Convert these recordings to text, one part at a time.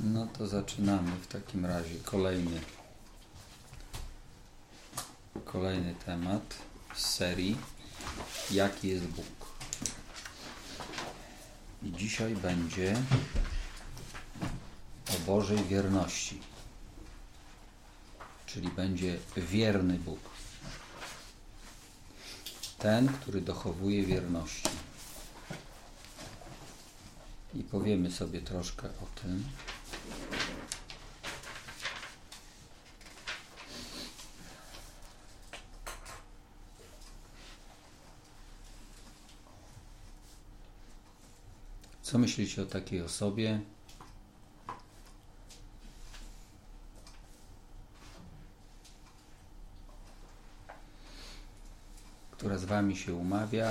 No to zaczynamy w takim razie kolejny temat z serii Jaki jest Bóg? I dzisiaj będzie o Bożej wierności, czyli będzie wierny Bóg. Ten, który dochowuje wierności. I powiemy sobie troszkę o tym. Co myślicie o takiej osobie? Która z wami się umawia,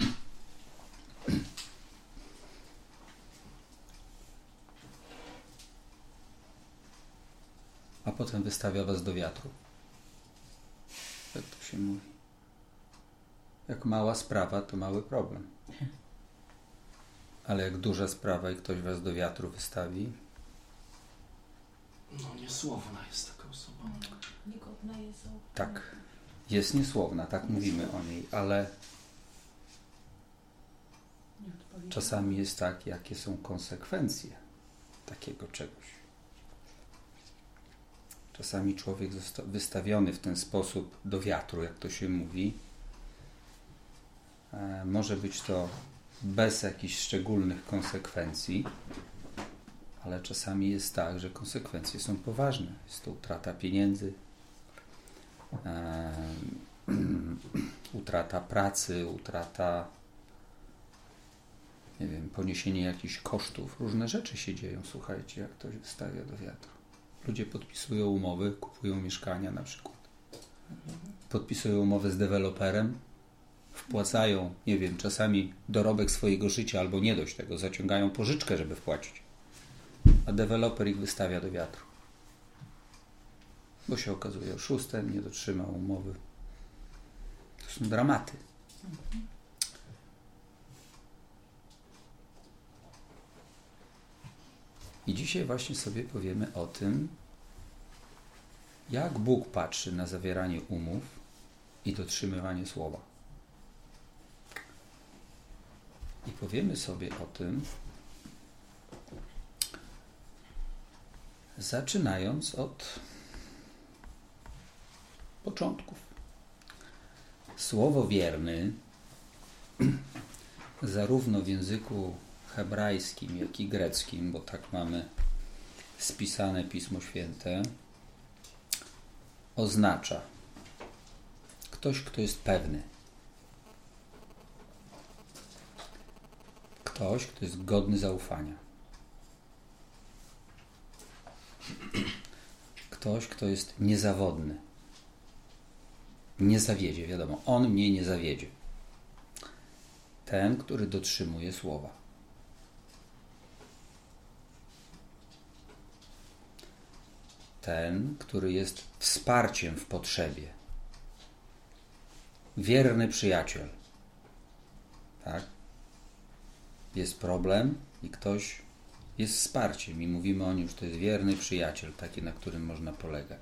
a potem wystawia was do wiatru. Jak to się mówi? Jak mała sprawa, to mały problem. Ale jak duża sprawa i ktoś was do wiatru wystawi? No niesłowna jest taka osoba. Niegodna jest zaufania. Tak. Jest niesłowna, tak mówimy o niej, ale czasami jest tak, jakie są konsekwencje takiego czegoś. Czasami człowiek został wystawiony w ten sposób do wiatru, jak to się mówi. Może być to bez jakichś szczególnych konsekwencji, ale czasami jest tak, że konsekwencje są poważne. Jest to utrata pieniędzy, utrata pracy, utrata, nie wiem, poniesienie jakichś kosztów. Różne rzeczy się dzieją, słuchajcie, jak ktoś wystawia do wiatru. Ludzie podpisują umowy, kupują mieszkania na przykład. Podpisują umowę z deweloperem, wpłacają, nie wiem, czasami dorobek swojego życia albo nie dość tego, zaciągają pożyczkę, żeby wpłacić. A deweloper ich wystawia do wiatru. Bo się okazuje oszustem, nie dotrzymał umowy. To są dramaty. I dzisiaj właśnie sobie powiemy o tym, jak Bóg patrzy na zawieranie umów i dotrzymywanie słowa. I powiemy sobie o tym, zaczynając od początków. Słowo wierny, zarówno w języku hebrajskim, jak i greckim, bo tak mamy spisane Pismo Święte, oznacza ktoś, kto jest pewny. Ktoś, kto jest godny zaufania. Ktoś, kto jest niezawodny. Nie zawiedzie, wiadomo. On mnie nie zawiedzie. Ten, który dotrzymuje słowa. Ten, który jest wsparciem w potrzebie. Wierny przyjaciel. Tak? Jest problem i ktoś jest wsparciem i mówimy o nim, że to jest wierny przyjaciel, taki, na którym można polegać.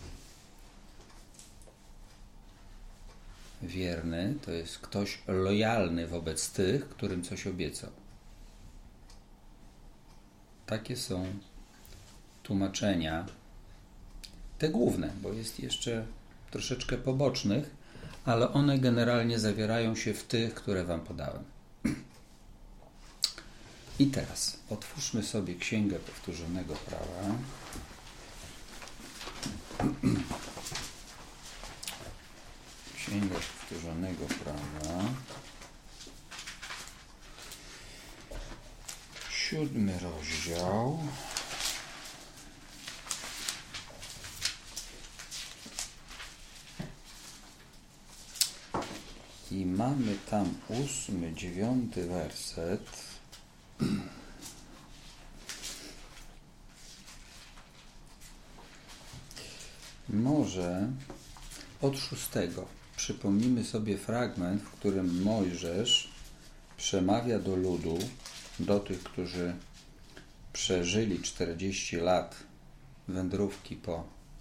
Wierny to jest ktoś lojalny wobec tych, którym coś obiecał. Takie są tłumaczenia, te główne, bo jest jeszcze troszeczkę pobocznych, ale one generalnie zawierają się w tych, które wam podałem. I teraz otwórzmy sobie Księgę Powtórzonego Prawa. Księga Powtórzonego Prawa. 7 rozdział. I mamy tam 8, 9 werset. Może od 6 przypomnimy sobie fragment, w którym Mojżesz przemawia do ludu, do tych, którzy przeżyli 40 lat wędrówki po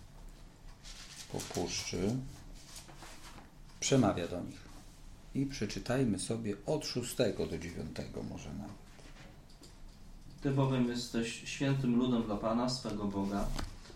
puszczy, przemawia do nich. I przeczytajmy sobie od 6 do 9 może nawet. Ty bowiem jesteś świętym ludem dla Pana, swego Boga.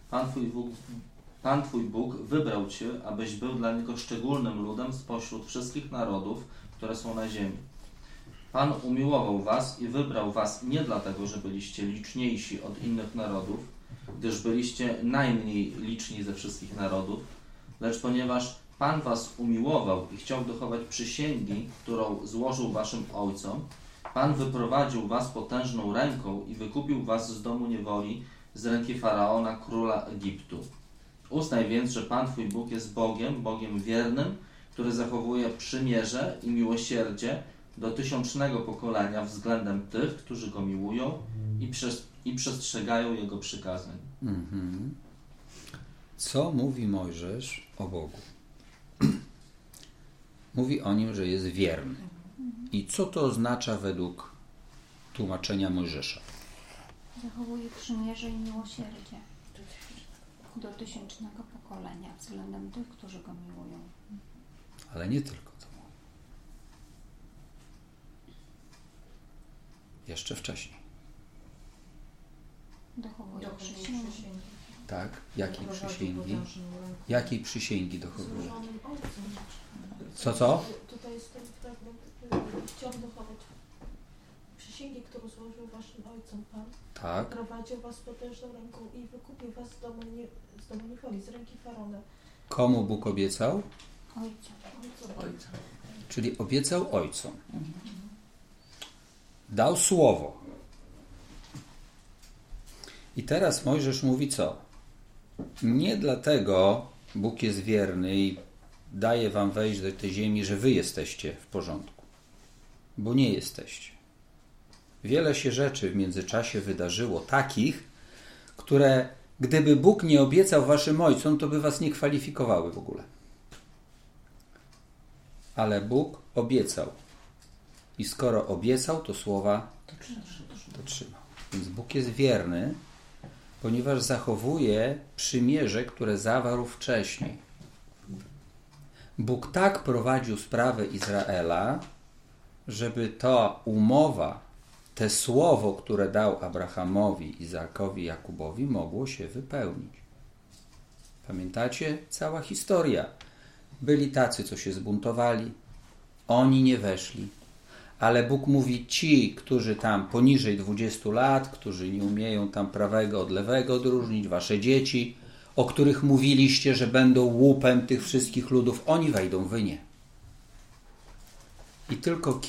Pan Twój Bóg wybrał Cię, abyś był dla Niego szczególnym ludem spośród wszystkich narodów, które są na ziemi. Pan umiłował was i wybrał was nie dlatego, że byliście liczniejsi od innych narodów, gdyż byliście najmniej liczni ze wszystkich narodów, lecz ponieważ Pan was umiłował i chciał dochować przysięgi, którą złożył waszym ojcom, Pan wyprowadził was potężną ręką i wykupił was z domu niewoli, z ręki Faraona, króla Egiptu. Uznaj więc, że Pan Twój Bóg jest Bogiem wiernym, który zachowuje przymierze i miłosierdzie do 1000 pokolenia względem tych, którzy Go miłują i przestrzegają Jego przykazań. Co mówi Mojżesz o Bogu? Mówi o Nim, że jest wierny. I co to oznacza według tłumaczenia Mojżesza? Zachowuje przymierze i miłosierdzie do 1000 pokolenia względem tych, którzy Go miłują. Ale nie tylko to mówi. Jeszcze wcześniej. Dochowuje przysięgi. Tak? Jakiej przysięgi? Jakiej przysięgi dochowuje? Co? Tutaj jest ten fragment, chciał dochować przysięgi, którą złożył waszym ojcom Pan. Tak. Prowadził was potężną ręką i wykupił was z domu niewoli, z ręki Faraona. Komu Bóg obiecał? Ojcom. Czyli obiecał ojcom. Dał słowo. I teraz Mojżesz mówi co? Nie dlatego Bóg jest wierny i daje wam wejść do tej ziemi, że wy jesteście w porządku. Bo nie jesteście. Wiele się rzeczy w międzyczasie wydarzyło, takich, które gdyby Bóg nie obiecał waszym ojcom, to by was nie kwalifikowały w ogóle. Ale Bóg obiecał. I skoro obiecał, to słowa dotrzymał. Więc Bóg jest wierny, ponieważ zachowuje przymierze, które zawarł wcześniej. Bóg tak prowadził sprawę Izraela, żeby ta umowa, te słowo, które dał Abrahamowi, Izakowi, Jakubowi, mogło się wypełnić. Pamiętacie? Cała historia. Byli tacy, co się zbuntowali. Oni nie weszli. Ale Bóg mówi, ci, którzy tam poniżej 20 lat, którzy nie umieją tam prawego od lewego odróżnić, wasze dzieci, o których mówiliście, że będą łupem tych wszystkich ludów, oni wejdą, wy nie. I tylko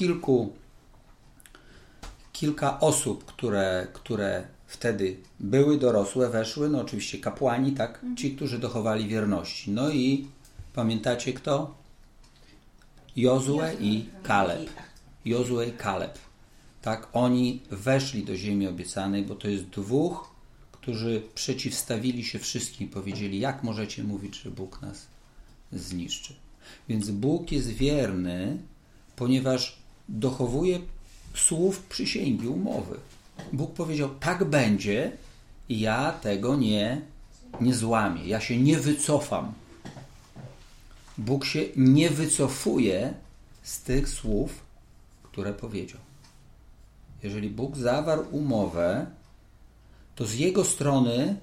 kilka osób, które wtedy były dorosłe, weszły, no oczywiście kapłani, tak, ci, którzy dochowali wierności. No i pamiętacie kto? Jozue i Kaleb. Jozue i Kaleb. Tak, oni weszli do ziemi obiecanej, bo to jest dwóch, którzy przeciwstawili się wszystkim, powiedzieli, jak możecie mówić, że Bóg nas zniszczy. Więc Bóg jest wierny, ponieważ dochowuje słów przysięgi, umowy. Bóg powiedział, tak będzie i ja tego nie złamię. Ja się nie wycofam. Bóg się nie wycofuje z tych słów, które powiedział. Jeżeli Bóg zawarł umowę, to z Jego strony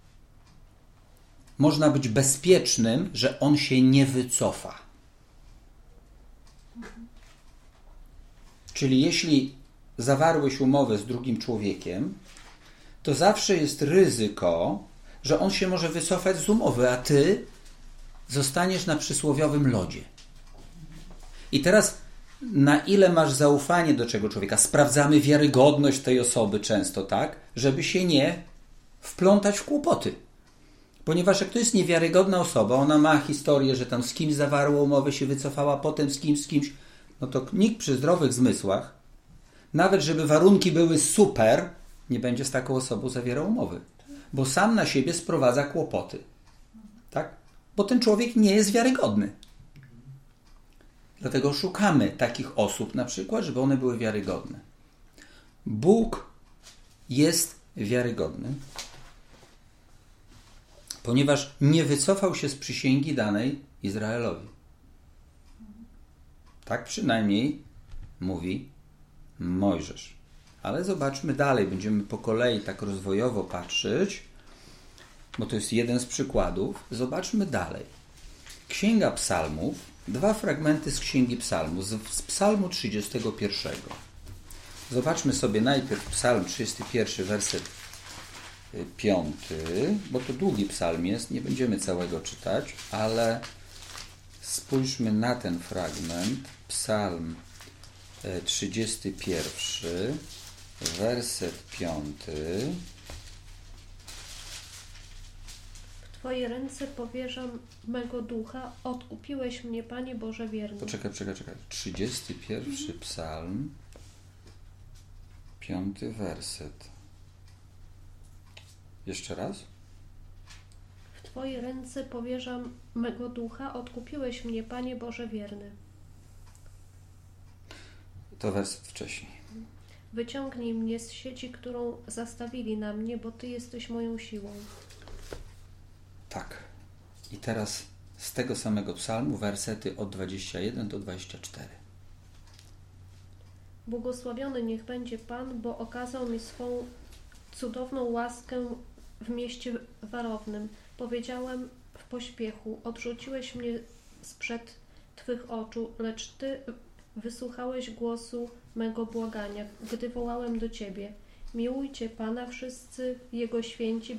można być bezpiecznym, że On się nie wycofa. Czyli jeśli zawarłeś umowę z drugim człowiekiem, to zawsze jest ryzyko, że on się może wycofać z umowy, a ty zostaniesz na przysłowiowym lodzie. I teraz na ile masz zaufanie do czego człowieka? Sprawdzamy wiarygodność tej osoby często, tak? Żeby się nie wplątać w kłopoty. Ponieważ jak to jest niewiarygodna osoba, ona ma historię, że tam z kimś zawarła umowę, się wycofała, potem z kimś, no to nikt przy zdrowych zmysłach, nawet żeby warunki były super, nie będzie z taką osobą zawierał umowy. Bo sam na siebie sprowadza kłopoty. Tak? Bo ten człowiek nie jest wiarygodny. Dlatego szukamy takich osób na przykład, żeby one były wiarygodne. Bóg jest wiarygodny, ponieważ nie wycofał się z przysięgi danej Izraelowi. Tak przynajmniej mówi Mojżesz. Ale zobaczmy dalej, będziemy po kolei tak rozwojowo patrzeć, bo to jest jeden z przykładów. Zobaczmy dalej. Księga Psalmów, 2 fragmenty z Księgi Psalmów, z Psalmu 31. Zobaczmy sobie najpierw Psalm 31, werset 5, bo to długi psalm jest, nie będziemy całego czytać, ale spójrzmy na ten fragment. Psalm 31, werset 5. W Twoje ręce powierzam mego ducha, odkupiłeś mnie, Panie Boże wierny. Poczekaj. 31 psalm, 5 werset. Jeszcze raz. W Twoje ręce powierzam mego ducha, odkupiłeś mnie, Panie Boże wierny. To werset wcześniej. Wyciągnij mnie z sieci, którą zastawili na mnie, bo Ty jesteś moją siłą. Tak. I teraz z tego samego psalmu wersety od 21 do 24. Błogosławiony niech będzie Pan, bo okazał mi swą cudowną łaskę w mieście warownym. Powiedziałem w pośpiechu, odrzuciłeś mnie sprzed Twych oczu, lecz Ty wysłuchałeś głosu mego błagania, gdy wołałem do Ciebie. Miłujcie Pana wszyscy Jego święci,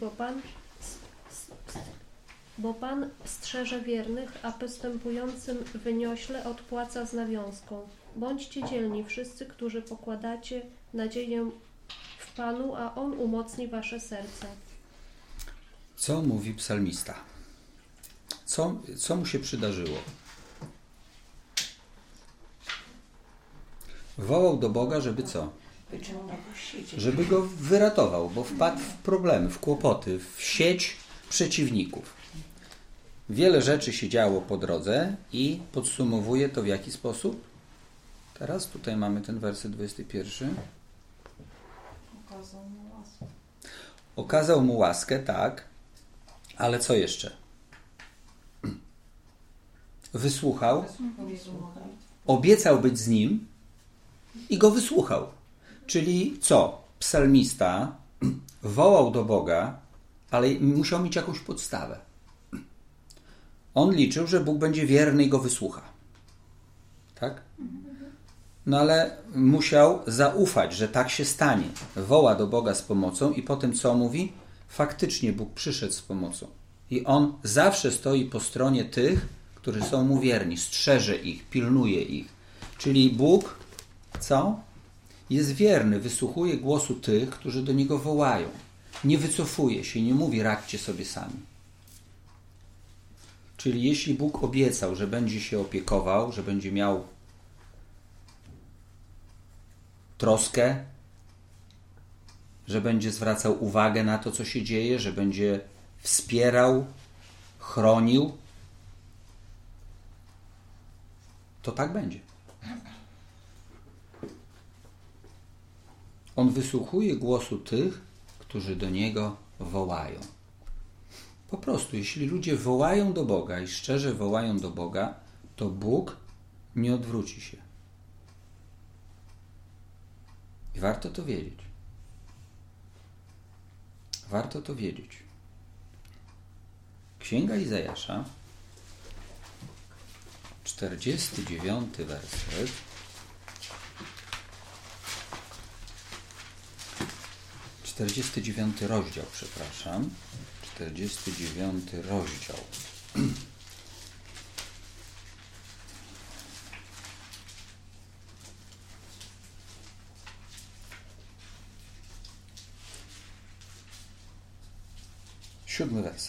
bo Pan strzeże wiernych, a postępującym wyniośle odpłaca z nawiązką. Bądźcie dzielni wszyscy, którzy pokładacie nadzieję w Panu, a On umocni wasze serca. Co mówi psalmista? Co mu się przydarzyło? Wołał do Boga, żeby co? Żeby go wyratował, bo wpadł w problemy, w kłopoty, w sieć przeciwników. Wiele rzeczy się działo po drodze i podsumowuje to w jaki sposób? Teraz tutaj mamy ten werset 21. Okazał mu łaskę, tak, ale co jeszcze? Wysłuchał, obiecał być z nim i go wysłuchał. Czyli co? Psalmista wołał do Boga, ale musiał mieć jakąś podstawę. On liczył, że Bóg będzie wierny i go wysłucha. Tak? No ale musiał zaufać, że tak się stanie. Woła do Boga z pomocą i potem co mówi? Faktycznie Bóg przyszedł z pomocą. I On zawsze stoi po stronie tych, którzy są Mu wierni. Strzeże ich, pilnuje ich. Czyli Bóg, co? Jest wierny, wysłuchuje głosu tych, którzy do Niego wołają. Nie wycofuje się, nie mówi radźcie sobie sami. Czyli jeśli Bóg obiecał, że będzie się opiekował, że będzie miał troskę, że będzie zwracał uwagę na to, co się dzieje, że będzie wspierał, chronił, to tak będzie. On wysłuchuje głosu tych, którzy do Niego wołają. Po prostu, jeśli ludzie wołają do Boga i szczerze wołają do Boga, to Bóg nie odwróci się. I warto to wiedzieć. Warto to wiedzieć. Księga Izajasza, 49 werset. 49 rozdział, przepraszam. 49 rozdział. Siódmy werset.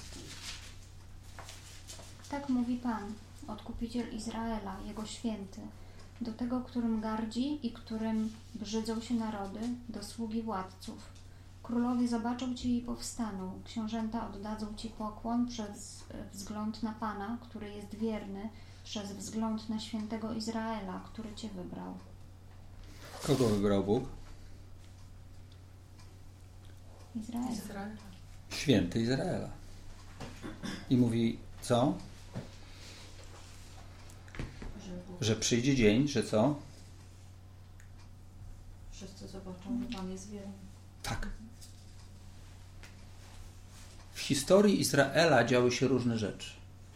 Tak mówi Pan, Odkupiciel Izraela, Jego święty, do tego, którym gardzi i którym brzydzą się narody, do sługi władców. Królowie zobaczą Cię i powstaną, książęta oddadzą Ci pokłon przez wzgląd na Pana, który jest wierny, przez wzgląd na świętego Izraela, który Cię wybrał. Kogo wybrał Bóg? Izraela. Święty Izraela. I mówi co? Że przyjdzie dzień, że co? Wszyscy zobaczą, że Pan jest wierny. Tak. W historii Izraela działy się różne rzeczy.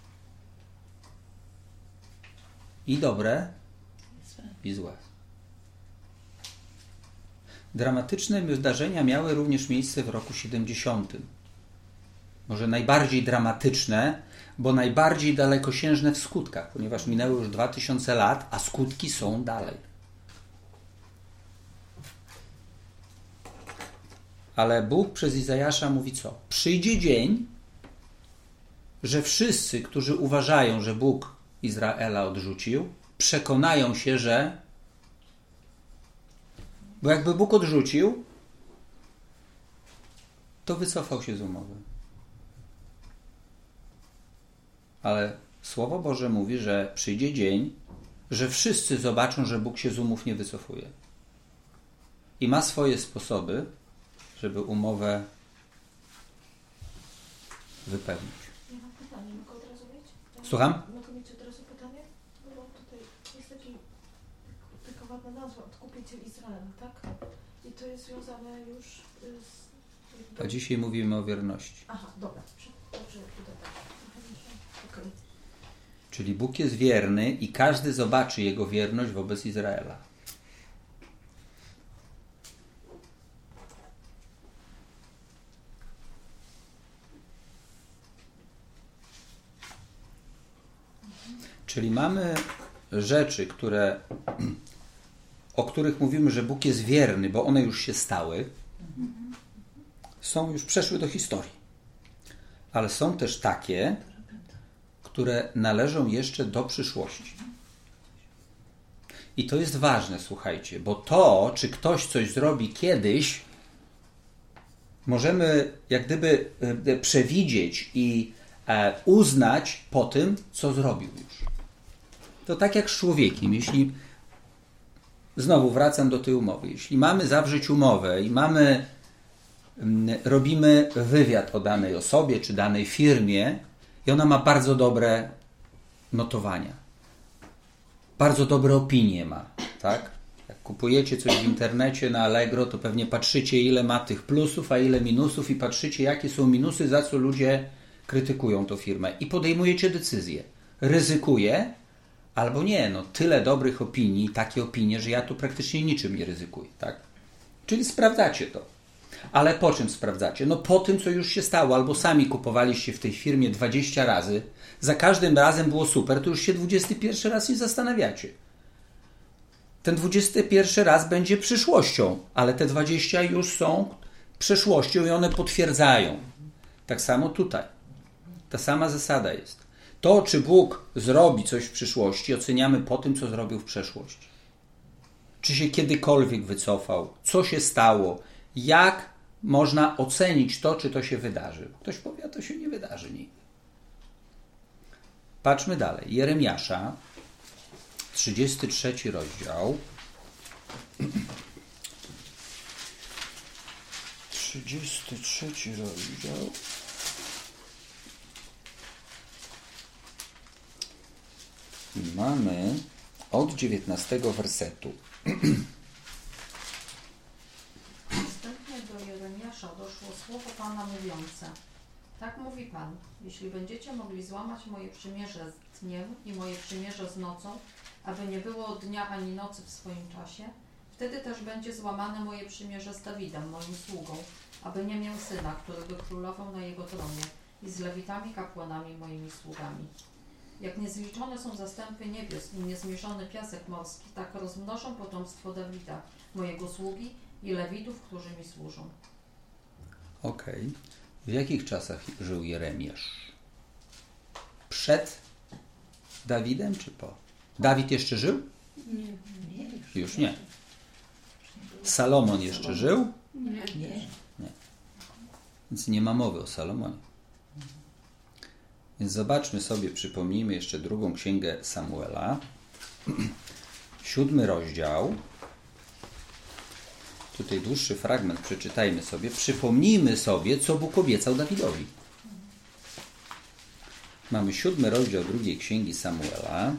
I dobre, i złe. Dramatyczne wydarzenia miały również miejsce w roku 70. Może najbardziej dramatyczne, bo najbardziej dalekosiężne w skutkach, ponieważ minęło już 2000 lat, a skutki są dalej. Ale Bóg przez Izajasza mówi co? Przyjdzie dzień, że wszyscy, którzy uważają, że Bóg Izraela odrzucił, przekonają się, że... Bo jakby Bóg odrzucił, to wycofał się z umowy. Ale Słowo Boże mówi, że przyjdzie dzień, że wszyscy zobaczą, że Bóg się z umów nie wycofuje. I ma swoje sposoby, żeby umowę wypełnić. Ja mam pytanie, mogę od razu mieć? Słucham? Mogę mieć od razu pytanie? Bo tutaj jest taka ładna nazwa, Odkupiciel Izraela, tak? I to jest związane już z... A dzisiaj mówimy o wierności. Aha, dobra. Dobrze, tutaj tak. Okay. Czyli Bóg jest wierny i każdy zobaczy Jego wierność wobec Izraela. Czyli mamy rzeczy, o których mówimy, że Bóg jest wierny, bo one już się stały, już przeszły do historii. Ale są też takie, które należą jeszcze do przyszłości. I to jest ważne, słuchajcie, bo to, czy ktoś coś zrobi kiedyś, możemy jak gdyby przewidzieć i uznać po tym, co zrobił już. To tak jak z człowiekiem. Jeśli, znowu wracam do tej umowy, jeśli mamy zawrzeć umowę i robimy wywiad o danej osobie czy danej firmie i ona ma bardzo dobre notowania, bardzo dobre opinie ma, tak? Jak kupujecie coś w internecie na Allegro, to pewnie patrzycie, ile ma tych plusów, a ile minusów i patrzycie, jakie są minusy, za co ludzie krytykują tą firmę i podejmujecie decyzję. Ryzykuję albo nie, tyle dobrych opinii, takie opinie, że ja tu praktycznie niczym nie ryzykuję, tak? Czyli sprawdzacie to. Ale po czym sprawdzacie? Po tym, co już się stało, albo sami kupowaliście w tej firmie 20 razy, za każdym razem było super, to już się 21 raz nie zastanawiacie. Ten 21 raz będzie przyszłością, ale te 20 już są przeszłością i one potwierdzają. Tak samo tutaj. Ta sama zasada jest. To, czy Bóg zrobi coś w przyszłości, oceniamy po tym, co zrobił w przeszłości. Czy się kiedykolwiek wycofał? Co się stało? Jak można ocenić to, czy to się wydarzy? Ktoś powie, a to się nie wydarzy nigdy. Patrzmy dalej. Jeremiasza, 33 rozdział. 33 rozdział. Mamy od 19 wersetu. Następnie do Jeremiasza doszło słowo Pana mówiące: Tak mówi Pan, jeśli będziecie mogli złamać moje przymierze z dniem i moje przymierze z nocą, aby nie było dnia ani nocy w swoim czasie, wtedy też będzie złamane moje przymierze z Dawidem, moim sługą, aby nie miał syna, który by królował na jego tronie, i z lewitami kapłanami moimi sługami. Jak niezliczone są zastępy niebios i niezmierzony piasek morski, tak rozmnożą potomstwo Dawida, mojego sługi i lewitów, którzy mi służą. Okej. W jakich czasach żył Jeremiasz? Przed Dawidem czy po? Dawid jeszcze żył? Nie. Już nie. Salomon jeszcze żył? Nie. Więc nie ma mowy o Salomonie. Więc zobaczmy sobie, przypomnijmy jeszcze drugą księgę Samuela. 7 rozdział. tutaj dłuższy fragment przeczytajmy sobie. Przypomnijmy sobie, co Bóg obiecał Dawidowi. Mamy 7 rozdział 2 Księgi Samuela.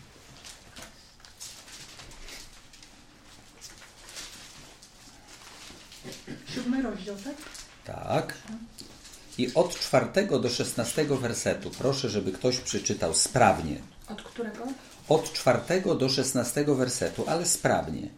Siódmy rozdział, tak? Tak. I od 4 do 16 wersetu. Proszę, żeby ktoś przeczytał sprawnie. Od którego? Od 4 do 16 wersetu, ale sprawnie.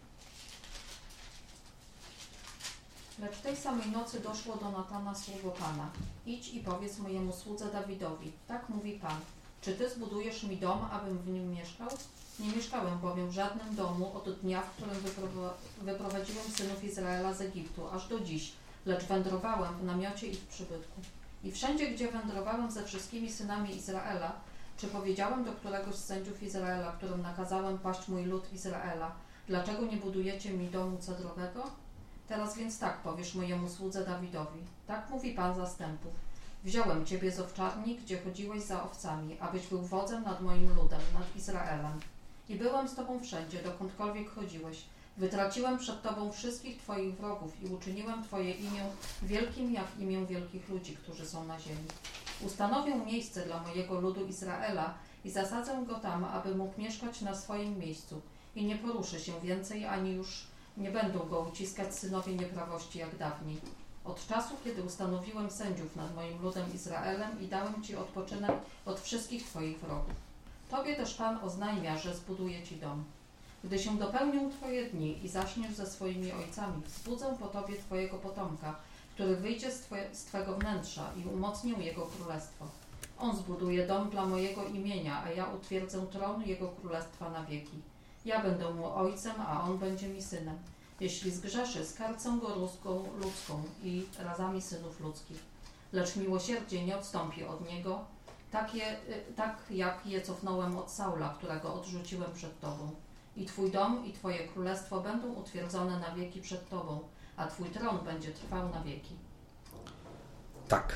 Lecz tej samej nocy doszło do Natana słowo Pana. Idź i powiedz mojemu słudze Dawidowi. Tak mówi Pan. Czy Ty zbudujesz mi dom, abym w nim mieszkał? Nie mieszkałem bowiem w żadnym domu od dnia, w którym wyprowadziłem synów Izraela z Egiptu, aż do dziś, lecz wędrowałem w namiocie i w przybytku. I wszędzie, gdzie wędrowałem ze wszystkimi synami Izraela, czy powiedziałem do któregoś z sędziów Izraela, którym nakazałem paść mój lud Izraela, dlaczego nie budujecie mi domu cedrowego? Teraz więc tak powiesz mojemu słudze Dawidowi. Tak mówi Pan zastępów. Wziąłem Ciebie z owczarni, gdzie chodziłeś za owcami, abyś był wodzem nad moim ludem, nad Izraelem. I byłem z Tobą wszędzie, dokądkolwiek chodziłeś. Wytraciłem przed Tobą wszystkich Twoich wrogów i uczyniłem Twoje imię wielkim jak imię wielkich ludzi, którzy są na ziemi. Ustanowię miejsce dla mojego ludu Izraela i zasadzę go tam, aby mógł mieszkać na swoim miejscu. I nie poruszy się więcej, ani już nie będą go uciskać synowie nieprawości jak dawniej. Od czasu, kiedy ustanowiłem sędziów nad moim ludem Izraelem i dałem Ci odpoczynek od wszystkich Twoich wrogów. Tobie też Pan oznajmia, że zbuduje Ci dom. Gdy się dopełnią Twoje dni i zaśniesz ze swoimi ojcami, wzbudzę po Tobie Twojego potomka, który wyjdzie z Twego wnętrza i umocnię jego królestwo. On zbuduje dom dla mojego imienia, a ja utwierdzę tron jego królestwa na wieki. Ja będę mu ojcem, a on będzie mi synem. Jeśli zgrzeszy, skarcę go rózgą ludzką i razami synów ludzkich. Lecz miłosierdzie nie odstąpi od niego, tak jak je cofnąłem od Saula, którego odrzuciłem przed Tobą. I Twój dom i Twoje królestwo będą utwierdzone na wieki przed Tobą, a Twój tron będzie trwał na wieki. Tak.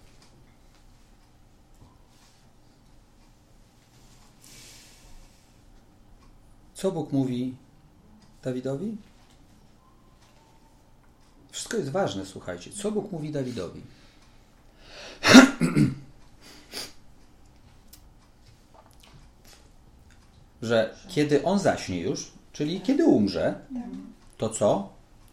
Co Bóg mówi Dawidowi? Wszystko jest ważne, słuchajcie. Co Bóg mówi Dawidowi? Że kiedy on zaśnie już, czyli kiedy umrze, to co?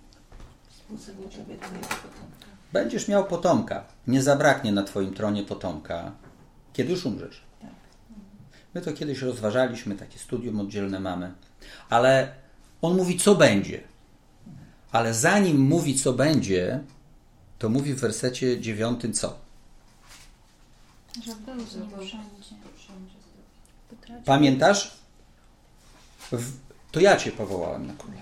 Będziesz miał potomka. Nie zabraknie na Twoim tronie potomka, kiedy już umrzesz. My to kiedyś rozważaliśmy, takie studium oddzielne mamy. Ale on mówi, co będzie. Ale zanim mówi, co będzie, to mówi w wersecie 9 co? Że był z nim wszędzie. Pamiętasz? To ja Cię powołałem na króla.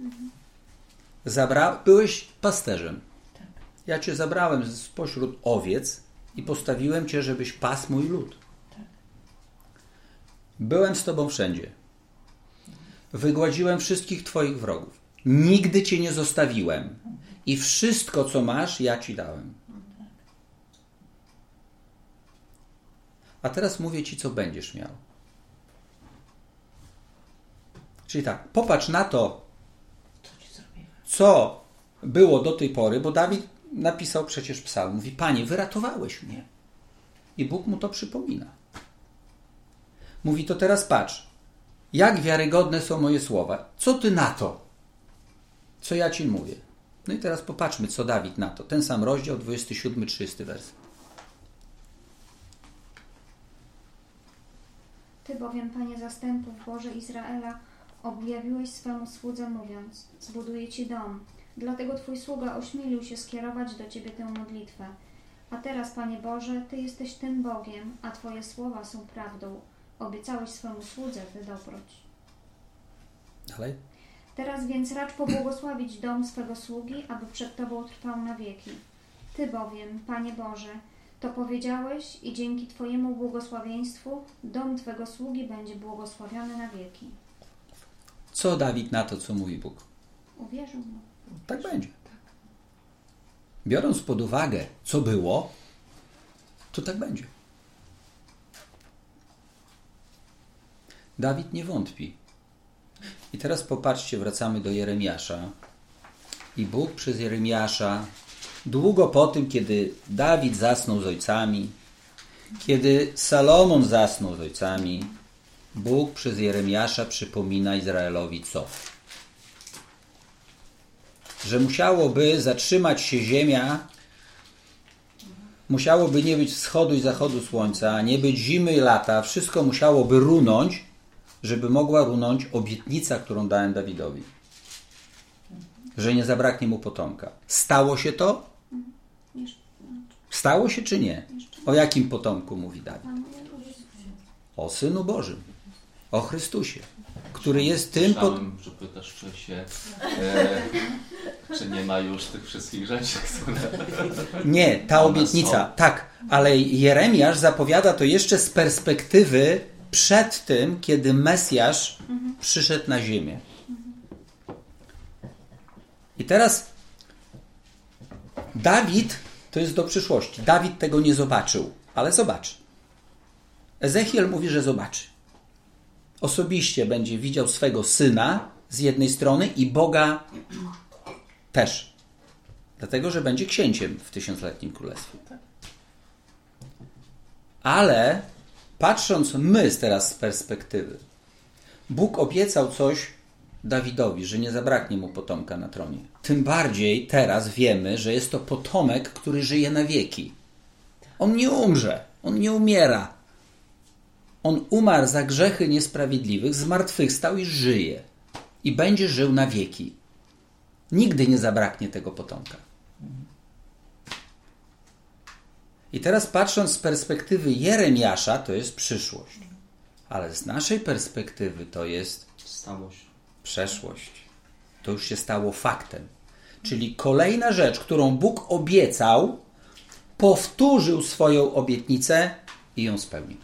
Byłeś pasterzem. Ja Cię zabrałem spośród owiec i postawiłem Cię, żebyś pasł mój lud. Byłem z Tobą wszędzie. Wygładziłem wszystkich Twoich wrogów. Nigdy Cię nie zostawiłem. I wszystko, co masz, ja Ci dałem. A teraz mówię Ci, co będziesz miał. Czyli tak, popatrz na to, co było do tej pory, bo Dawid napisał przecież psalm. Mówi, Panie, wyratowałeś mnie. I Bóg mu to przypomina. Mówi, to teraz patrz, jak wiarygodne są moje słowa. Co ty na to? Co ja ci mówię? No i teraz popatrzmy, co Dawid na to. Ten sam rozdział, 27-30 werset. Ty bowiem, Panie zastępów, Boże Izraela, objawiłeś swemu słudze mówiąc, zbuduję Ci dom. Dlatego Twój sługa ośmielił się skierować do Ciebie tę modlitwę. A teraz, Panie Boże, Ty jesteś tym Bogiem, a Twoje słowa są prawdą. Obiecałeś swemu słudze Tę dobroć. Dalej. Teraz więc racz pobłogosławić dom swego sługi, aby przed Tobą trwał na wieki. Ty bowiem, Panie Boże, to powiedziałeś i dzięki Twojemu błogosławieństwu dom Twego sługi będzie błogosławiony na wieki. Co Dawid na to, co mówi Bóg? Uwierzył mu. Tak będzie. Biorąc pod uwagę, co było, to tak będzie. Dawid nie wątpi. I teraz popatrzcie, wracamy do Jeremiasza. I Bóg przez Jeremiasza, długo po tym, kiedy Dawid zasnął z ojcami, kiedy Salomon zasnął z ojcami, Bóg przez Jeremiasza przypomina Izraelowi co? Że musiałoby zatrzymać się ziemia, musiałoby nie być wschodu i zachodu słońca, nie być zimy i lata, wszystko musiałoby runąć, żeby mogła runąć obietnica, którą dałem Dawidowi. Że nie zabraknie mu potomka. Stało się to? Stało się czy nie? O jakim potomku mówi Dawid? O Synu Bożym. O Chrystusie. Który jest tym... Myślałem, że pytasz, czy nie ma już tych wszystkich rzeczy, które... Nie, ta obietnica. Tak, ale Jeremiasz zapowiada to jeszcze z perspektywy przed tym, kiedy Mesjasz przyszedł na ziemię. I teraz Dawid, to jest do przyszłości. Dawid tego nie zobaczył, ale zobaczy. Ezechiel mówi, że zobaczy. Osobiście będzie widział swego syna z jednej strony i Boga też. Dlatego, że będzie księciem w 1000-letnim królestwie. Ale patrząc my teraz z perspektywy, Bóg obiecał coś Dawidowi, że nie zabraknie mu potomka na tronie. Tym bardziej teraz wiemy, że jest to potomek, który żyje na wieki. On nie umrze, on nie umiera. On umarł za grzechy niesprawiedliwych, zmartwychwstał i żyje. I będzie żył na wieki. Nigdy nie zabraknie tego potomka. I teraz patrząc z perspektywy Jeremiasza, to jest przyszłość. Ale z naszej perspektywy to jest Stałość. przeszłość. To już się stało faktem. Czyli kolejna rzecz, którą Bóg obiecał, powtórzył swoją obietnicę i ją spełnił.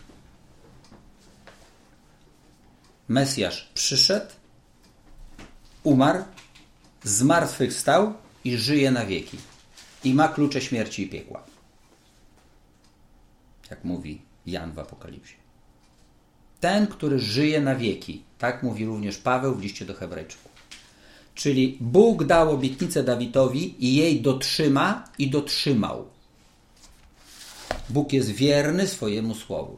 Mesjasz przyszedł, umarł, zmartwychwstał i żyje na wieki. I ma klucze śmierci i piekła. Jak mówi Jan w Apokalipsie. Ten, który żyje na wieki. Tak mówi również Paweł w liście do Hebrajczyków. Czyli Bóg dał obietnicę Dawidowi i jej dotrzyma i dotrzymał. Bóg jest wierny swojemu słowu.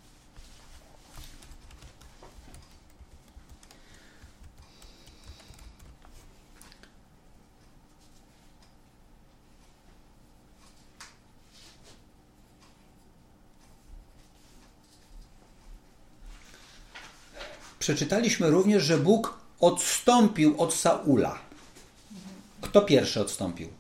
Przeczytaliśmy również, że Bóg odstąpił od Saula. Kto pierwszy odstąpił?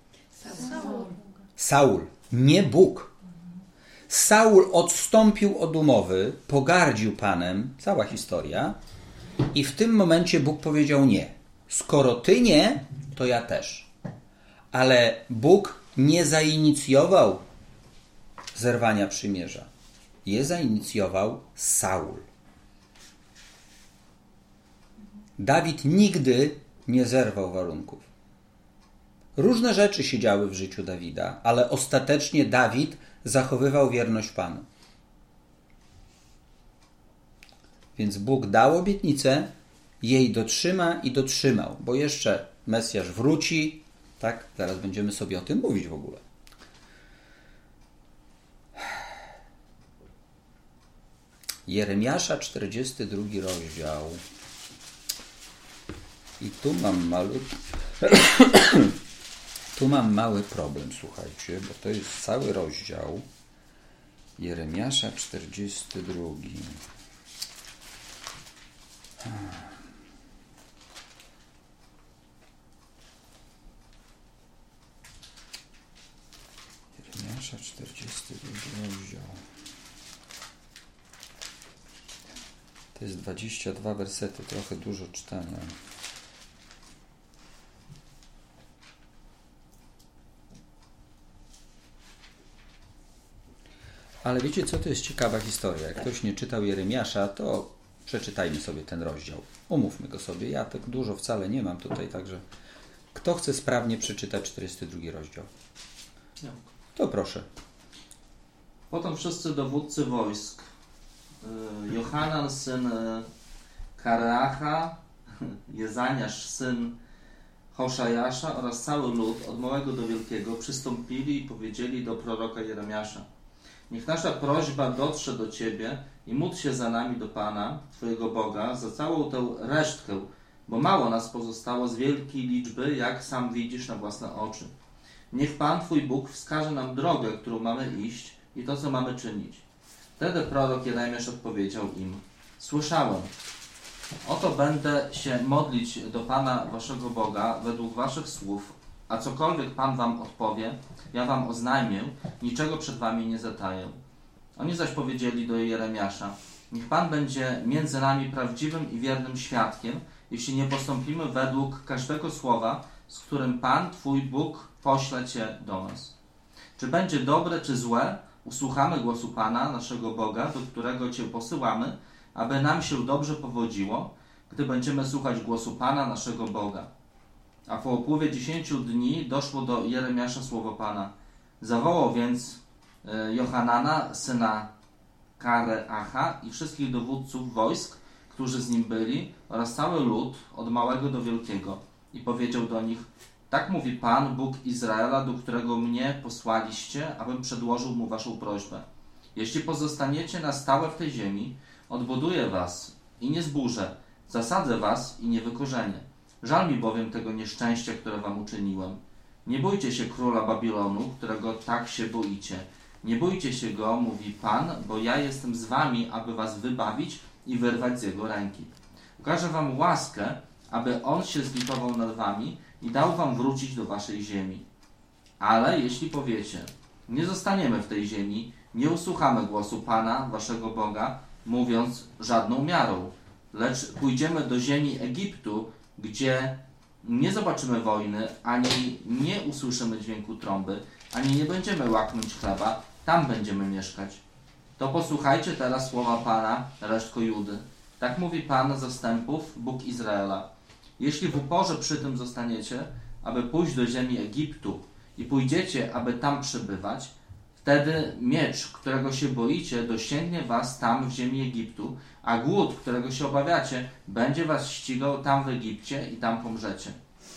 Saul, nie Bóg. Saul odstąpił od umowy, pogardził Panem, cała historia, i w tym momencie Bóg powiedział nie. Skoro ty nie, to ja też. Ale Bóg nie zainicjował zerwania przymierza. Je zainicjował Saul. Dawid nigdy nie zerwał warunków. Różne rzeczy się działy w życiu Dawida, ale ostatecznie Dawid zachowywał wierność Panu. Więc Bóg dał obietnicę, jej dotrzyma i dotrzymał, bo jeszcze Mesjasz wróci, tak? Zaraz będziemy sobie o tym mówić w ogóle. Jeremiasza, 42 rozdział. I tu mam mały problem, słuchajcie, bo to jest cały rozdział Jeremiasza 42. Jeremiasza 42 rozdział. To jest 22 wersety, trochę dużo czytania. Ale wiecie co, to jest ciekawa historia. Jak ktoś nie czytał Jeremiasza, to przeczytajmy sobie ten rozdział. Omówmy go sobie. Ja tak dużo wcale nie mam tutaj, także kto chce sprawnie przeczytać 42 rozdział? Ja. To proszę. Potem wszyscy dowódcy wojsk, Johanan syn Kareacha, Jezaniasz syn Hoszajasza oraz cały lud, od małego do wielkiego, przystąpili i powiedzieli do proroka Jeremiasza: niech nasza prośba dotrze do Ciebie i módl się za nami do Pana, Twojego Boga, za całą tę resztkę, bo mało nas pozostało z wielkiej liczby, jak sam widzisz na własne oczy. Niech Pan, Twój Bóg, wskaże nam drogę, którą mamy iść i to, co mamy czynić. Wtedy prorok Jeremiasz odpowiedział im: słyszałem. Oto będę się modlić do Pana Waszego Boga według Waszych słów, a cokolwiek Pan Wam odpowie, ja Wam oznajmię, niczego przed Wami nie zataję. Oni zaś powiedzieli do Jeremiasza: niech Pan będzie między nami prawdziwym i wiernym świadkiem, jeśli nie postąpimy według każdego słowa, z którym Pan, Twój Bóg, pośle Cię do nas. Czy będzie dobre, czy złe, usłuchamy głosu Pana, naszego Boga, do którego Cię posyłamy, aby nam się dobrze powodziło, gdy będziemy słuchać głosu Pana, naszego Boga. A po upływie 10 dni doszło do Jeremiasza słowo Pana. Zawołał więc Johanana, syna Kareacha, i wszystkich dowódców wojsk, którzy z nim byli, oraz cały lud, od małego do wielkiego, i powiedział do nich: tak mówi Pan, Bóg Izraela, do którego mnie posłaliście, abym przedłożył mu waszą prośbę. Jeśli pozostaniecie na stałe w tej ziemi, odbuduję was i nie zburzę, zasadzę was i nie wykorzenię. Żal mi bowiem tego nieszczęścia, które wam uczyniłem. Nie bójcie się króla Babilonu, którego tak się boicie. Nie bójcie się go, mówi Pan, bo ja jestem z wami, aby was wybawić i wyrwać z jego ręki. Ukażę wam łaskę, aby on się zlitował nad wami i dał wam wrócić do waszej ziemi. Ale jeśli powiecie: nie zostaniemy w tej ziemi, nie usłuchamy głosu Pana, waszego Boga, mówiąc żadną miarą, lecz pójdziemy do ziemi Egiptu, gdzie nie zobaczymy wojny, ani nie usłyszymy dźwięku trąby, ani nie będziemy łaknąć chleba, tam będziemy mieszkać. To posłuchajcie teraz słowa Pana, resztko Judy. Tak mówi Pan zastępów, Bóg Izraela. Jeśli w uporze przy tym zostaniecie, aby pójść do ziemi Egiptu i pójdziecie, aby tam przebywać, wtedy miecz, którego się boicie, dosięgnie was tam w ziemi Egiptu, a głód, którego się obawiacie, będzie was ścigał tam w Egipcie i tam pomrzecie.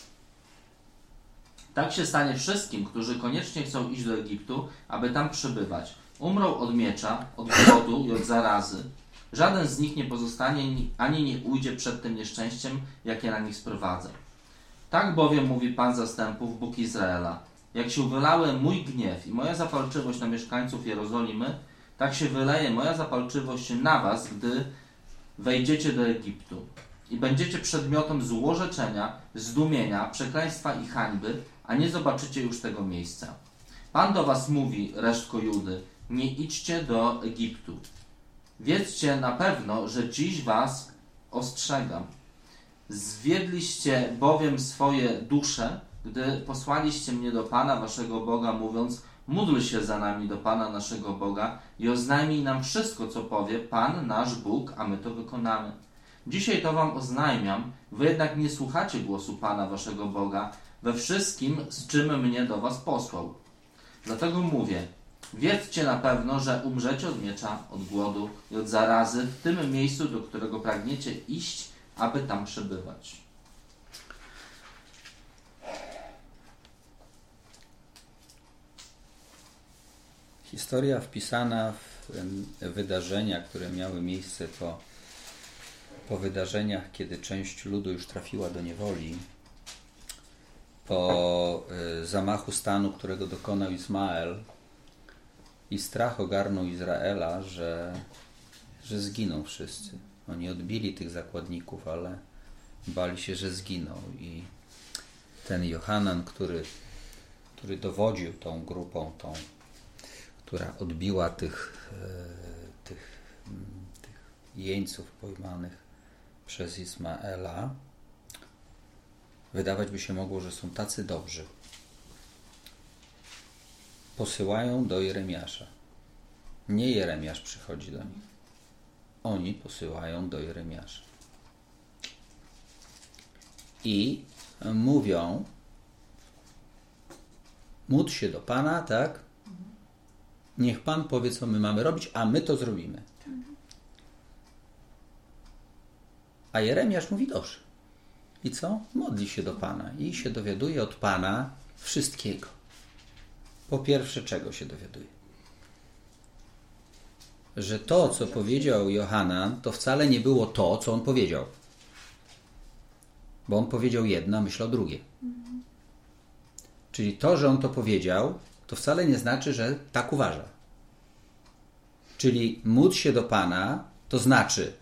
Tak się stanie wszystkim, którzy koniecznie chcą iść do Egiptu, aby tam przebywać. Umrą od miecza, od głodu i od zarazy. Żaden z nich nie pozostanie, ani nie ujdzie przed tym nieszczęściem, jakie na nich sprowadzę. Tak bowiem mówi Pan zastępów, Bóg Izraela. Jak się wylały mój gniew i moja zapalczywość na mieszkańców Jerozolimy, tak się wyleje moja zapalczywość na was, gdy wejdziecie do Egiptu i będziecie przedmiotem złorzeczenia, zdumienia, przekleństwa i hańby, a nie zobaczycie już tego miejsca. Pan do was mówi, resztko Judy: nie idźcie do Egiptu. Wiedzcie na pewno, że dziś was ostrzegam. Zwiedliście bowiem swoje dusze, gdy posłaliście mnie do Pana waszego Boga, mówiąc: módl się za nami do Pana naszego Boga i oznajmij nam wszystko, co powie Pan nasz Bóg, a my to wykonamy. Dzisiaj to wam oznajmiam, wy jednak nie słuchacie głosu Pana waszego Boga we wszystkim, z czym mnie do was posłał. Dlatego mówię: wiedzcie na pewno, że umrzecie od miecza, od głodu i od zarazy w tym miejscu, do którego pragniecie iść, aby tam przebywać. Historia wpisana w wydarzenia, które miały miejsce po wydarzeniach, kiedy część ludu już trafiła do niewoli, po zamachu stanu, którego dokonał Izmael, i strach ogarnął Izraela, że zginą wszyscy. Oni odbili tych zakładników, ale bali się, że zginą. I ten Johanan, który dowodził tą grupą, która odbiła tych jeńców pojmanych przez Izmaela, wydawać by się mogło, że są tacy dobrzy. Posyłają do Jeremiasza. Nie Jeremiasz przychodzi do nich. Oni posyłają do Jeremiasza. I mówią: módl się do Pana, tak? Niech Pan powie, co my mamy robić, a my to zrobimy. A Jeremiasz mówi: dobrze. I co? Modli się do Pana i się dowiaduje od Pana wszystkiego. Po pierwsze, czego się dowiaduje? Że to, co powiedział Johanan, to wcale nie było to, co on powiedział. Bo on powiedział jedno, a myślał drugie. Czyli to, że on to powiedział, to wcale nie znaczy, że tak uważa. Czyli módl się do Pana, to znaczy,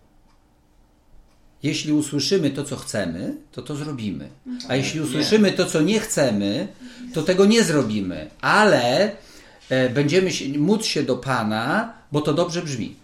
jeśli usłyszymy to, co chcemy, to zrobimy. A jeśli usłyszymy to, co nie chcemy, to tego nie zrobimy. Ale będziemy módl się do Pana, bo to dobrze brzmi.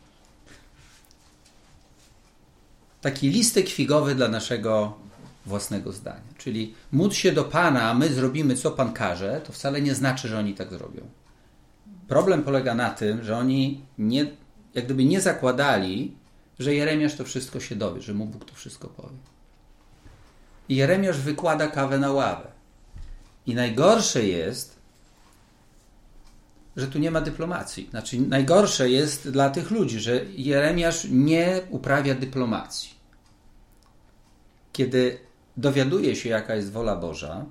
Taki listek figowy dla naszego własnego zdania. Czyli módl się do Pana, a my zrobimy, co Pan każe, to wcale nie znaczy, że oni tak zrobią. Problem polega na tym, że oni jak gdyby nie zakładali, że Jeremiasz to wszystko się dowie, że mu Bóg to wszystko powie. I Jeremiasz wykłada kawę na ławę. I najgorsze jest, że tu nie ma dyplomacji. Znaczy, najgorsze jest dla tych ludzi, że Jeremiasz nie uprawia dyplomacji. Kiedy dowiaduje się, jaka jest wola Boża,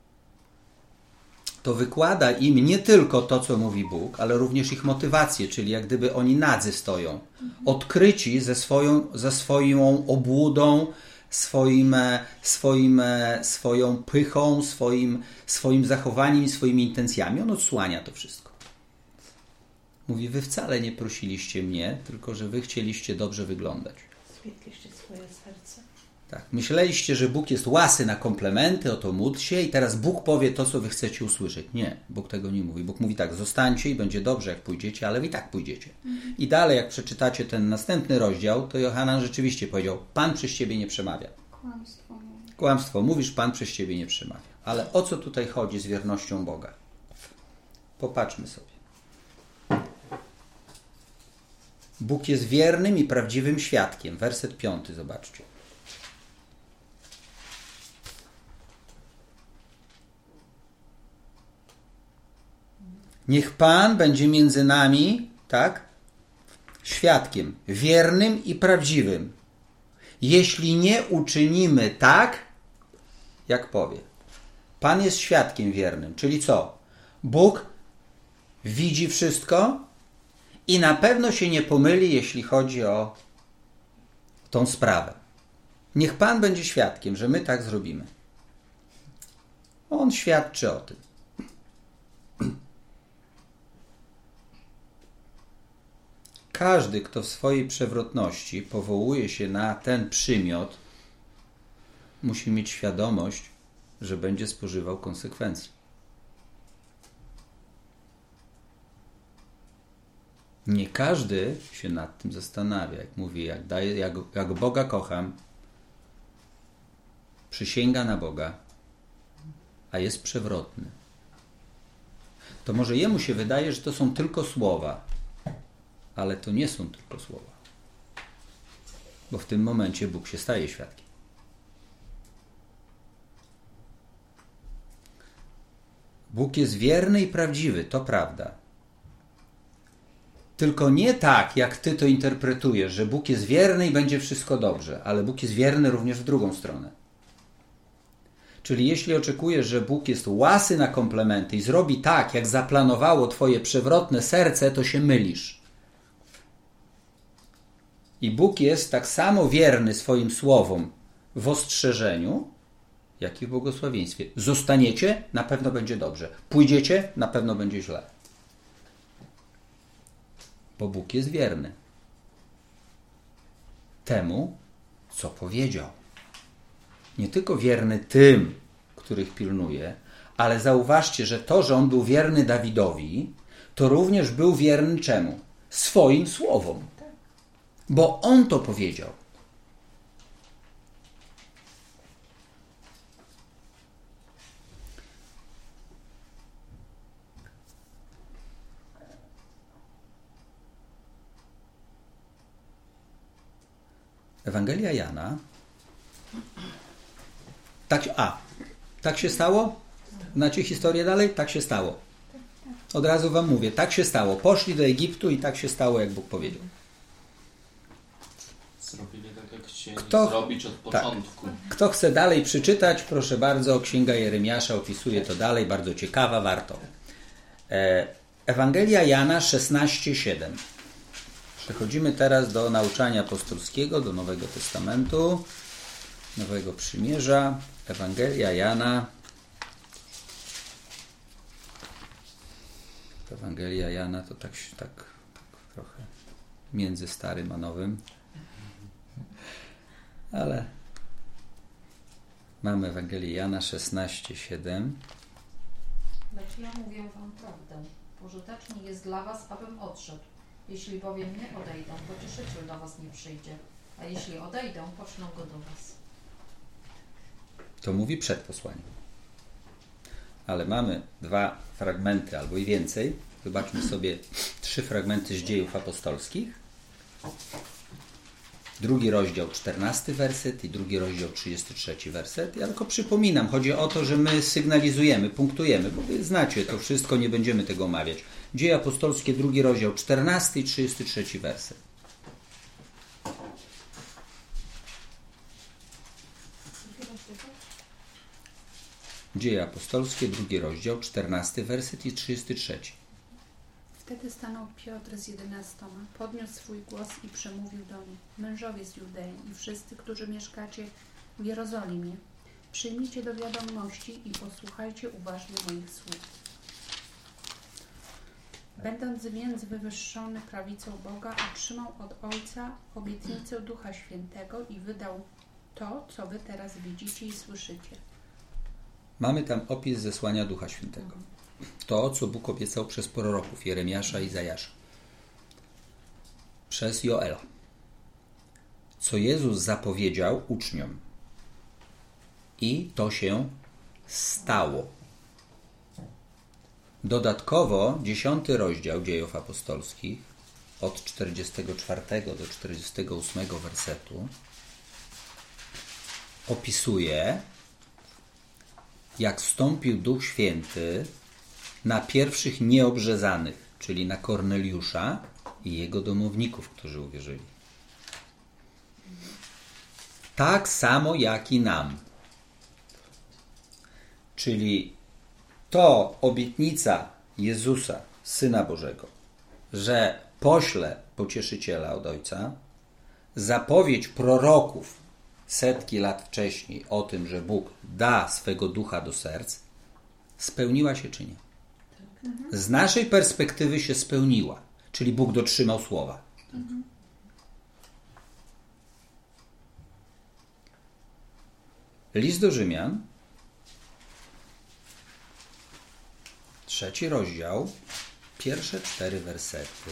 to wykłada im nie tylko to, co mówi Bóg, ale również ich motywację, czyli jak gdyby oni nadzy stoją. Odkryci ze swoją obłudą, swoją pychą, swoim zachowaniem i swoimi intencjami. On odsłania to wszystko. Mówi, wy wcale nie prosiliście mnie, tylko że wy chcieliście dobrze wyglądać. Świetliście swoje serce. Tak. Myśleliście, że Bóg jest łasy na komplementy, oto módl się i teraz Bóg powie to, co wy chcecie usłyszeć. Nie, Bóg tego nie mówi. Bóg mówi tak, zostańcie i będzie dobrze, jak pójdziecie, ale wy i tak pójdziecie. I dalej, jak przeczytacie ten następny rozdział, to Johanan rzeczywiście powiedział, Pan przez ciebie nie przemawia. Kłamstwo. Mówisz, Pan przez ciebie nie przemawia. Ale o co tutaj chodzi z wiernością Boga? Popatrzmy sobie. Bóg jest wiernym i prawdziwym świadkiem. Werset 5, zobaczcie. Niech Pan będzie między nami, tak? Świadkiem, wiernym i prawdziwym. Jeśli nie uczynimy tak, jak powie. Pan jest świadkiem wiernym, czyli co? Bóg widzi wszystko i na pewno się nie pomyli, jeśli chodzi o tą sprawę. Niech Pan będzie świadkiem, że my tak zrobimy. On świadczy o tym. Każdy, kto w swojej przewrotności powołuje się na ten przymiot, musi mieć świadomość, że będzie spożywał konsekwencji. Nie każdy się nad tym zastanawia. Jak mówi, jak Boga kocham, przysięga na Boga, a jest przewrotny. To może jemu się wydaje, że to są tylko słowa, ale to nie są tylko słowa. Bo w tym momencie Bóg się staje świadkiem. Bóg jest wierny i prawdziwy, to prawda. Tylko nie tak, jak ty to interpretujesz, że Bóg jest wierny i będzie wszystko dobrze, ale Bóg jest wierny również w drugą stronę. Czyli jeśli oczekujesz, że Bóg jest łasy na komplementy i zrobi tak, jak zaplanowało twoje przewrotne serce, to się mylisz. I Bóg jest tak samo wierny swoim słowom w ostrzeżeniu, jak i w błogosławieństwie. Zostaniecie, na pewno będzie dobrze. Pójdziecie, na pewno będzie źle. Bo Bóg jest wierny temu, co powiedział. Nie tylko wierny tym, których pilnuje, ale zauważcie, że to, że on był wierny Dawidowi, to również był wierny czemu? Swoim słowom. Bo on to powiedział. Ewangelia Jana. Tak się stało? Znacie historię dalej? Tak się stało. Od razu wam mówię, tak się stało. Poszli do Egiptu i tak się stało, jak Bóg powiedział. Zrobili tak, jak chcieli zrobić od początku. Kto chce dalej przeczytać, proszę bardzo, Księga Jeremiasza opisuje to dalej, bardzo ciekawa, warto. Ewangelia Jana 16:7. Przechodzimy teraz do nauczania apostolskiego, do Nowego Testamentu, Nowego Przymierza. Ewangelia Jana. Ewangelia Jana to tak trochę między Starym a Nowym. Ale mamy Ewangelię Jana 16:7. Lecz ja mówię wam prawdę. Pożyteczny jest dla was, abym odszedł. Jeśli bowiem nie odejdę, pocieszyciel do was nie przyjdzie. A jeśli odejdę, poślę go do was. To mówi przed posłaniem. Ale mamy 2 fragmenty albo i więcej. Zobaczmy sobie 3 fragmenty z Dziejów Apostolskich. 2 rozdział 14 werset i 2 rozdział 33 werset. Ja tylko przypominam, chodzi o to, że my sygnalizujemy, punktujemy, bo wy znacie to wszystko, nie będziemy tego omawiać. Dzieje Apostolskie, 2 rozdział 14 i 33 werset. Dzieje Apostolskie, 2 rozdział 14 werset i 33. Wtedy stanął Piotr z 11, podniósł swój głos i przemówił do nich: Mężowie z Judei i wszyscy, którzy mieszkacie w Jerozolimie, przyjmijcie do wiadomości i posłuchajcie uważnie moich słów. Będąc więc wywyższony prawicą Boga, otrzymał od Ojca obietnicę Ducha Świętego i wydał to, co wy teraz widzicie i słyszycie. Mamy tam opis zesłania Ducha Świętego. To, co Bóg obiecał przez proroków Jeremiasza i Izajasza. Przez Joela. Co Jezus zapowiedział uczniom. I to się stało. Dodatkowo 10 rozdział Dziejów Apostolskich od 44 do 48 wersetu opisuje, jak wstąpił Duch Święty na pierwszych nieobrzezanych, czyli na Korneliusza i jego domowników, którzy uwierzyli. Tak samo jak i nam. Czyli to obietnica Jezusa, Syna Bożego, że pośle pocieszyciela od Ojca, zapowiedź proroków setki lat wcześniej o tym, że Bóg da swego Ducha do serc, spełniła się czy nie? Z naszej perspektywy się spełniła, czyli Bóg dotrzymał słowa. List do Rzymian, 3 rozdział, pierwsze 4 wersety.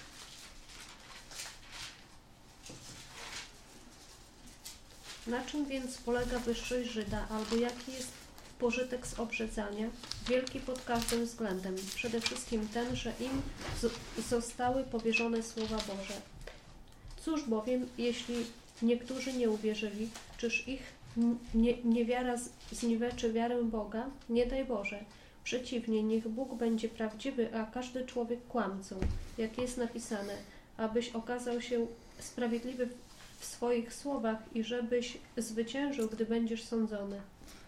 Na czym więc polega wyższość Żyda, albo jaki jest pożytek z obrzezania? Wielki pod każdym względem. Przede wszystkim ten, że im zostały powierzone słowa Boże. Cóż bowiem, jeśli niektórzy nie uwierzyli, czyż ich niewiara zniweczy wiarę Boga? Nie daj Boże. Przeciwnie, niech Bóg będzie prawdziwy, a każdy człowiek kłamcą, jak jest napisane, abyś okazał się sprawiedliwy w swoich słowach i żebyś zwyciężył, gdy będziesz sądzony.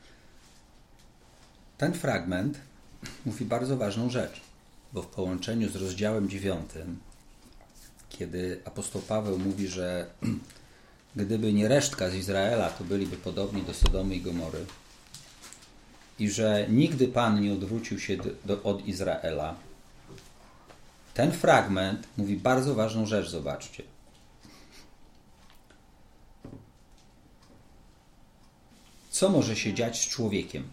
Ten fragment mówi bardzo ważną rzecz, bo w połączeniu z rozdziałem 9, kiedy apostoł Paweł mówi, że gdyby nie resztka z Izraela, to byliby podobni do Sodomy i Gomory i że nigdy Pan nie odwrócił się od Izraela. Ten fragment mówi bardzo ważną rzecz, zobaczcie. Co może się dziać z człowiekiem?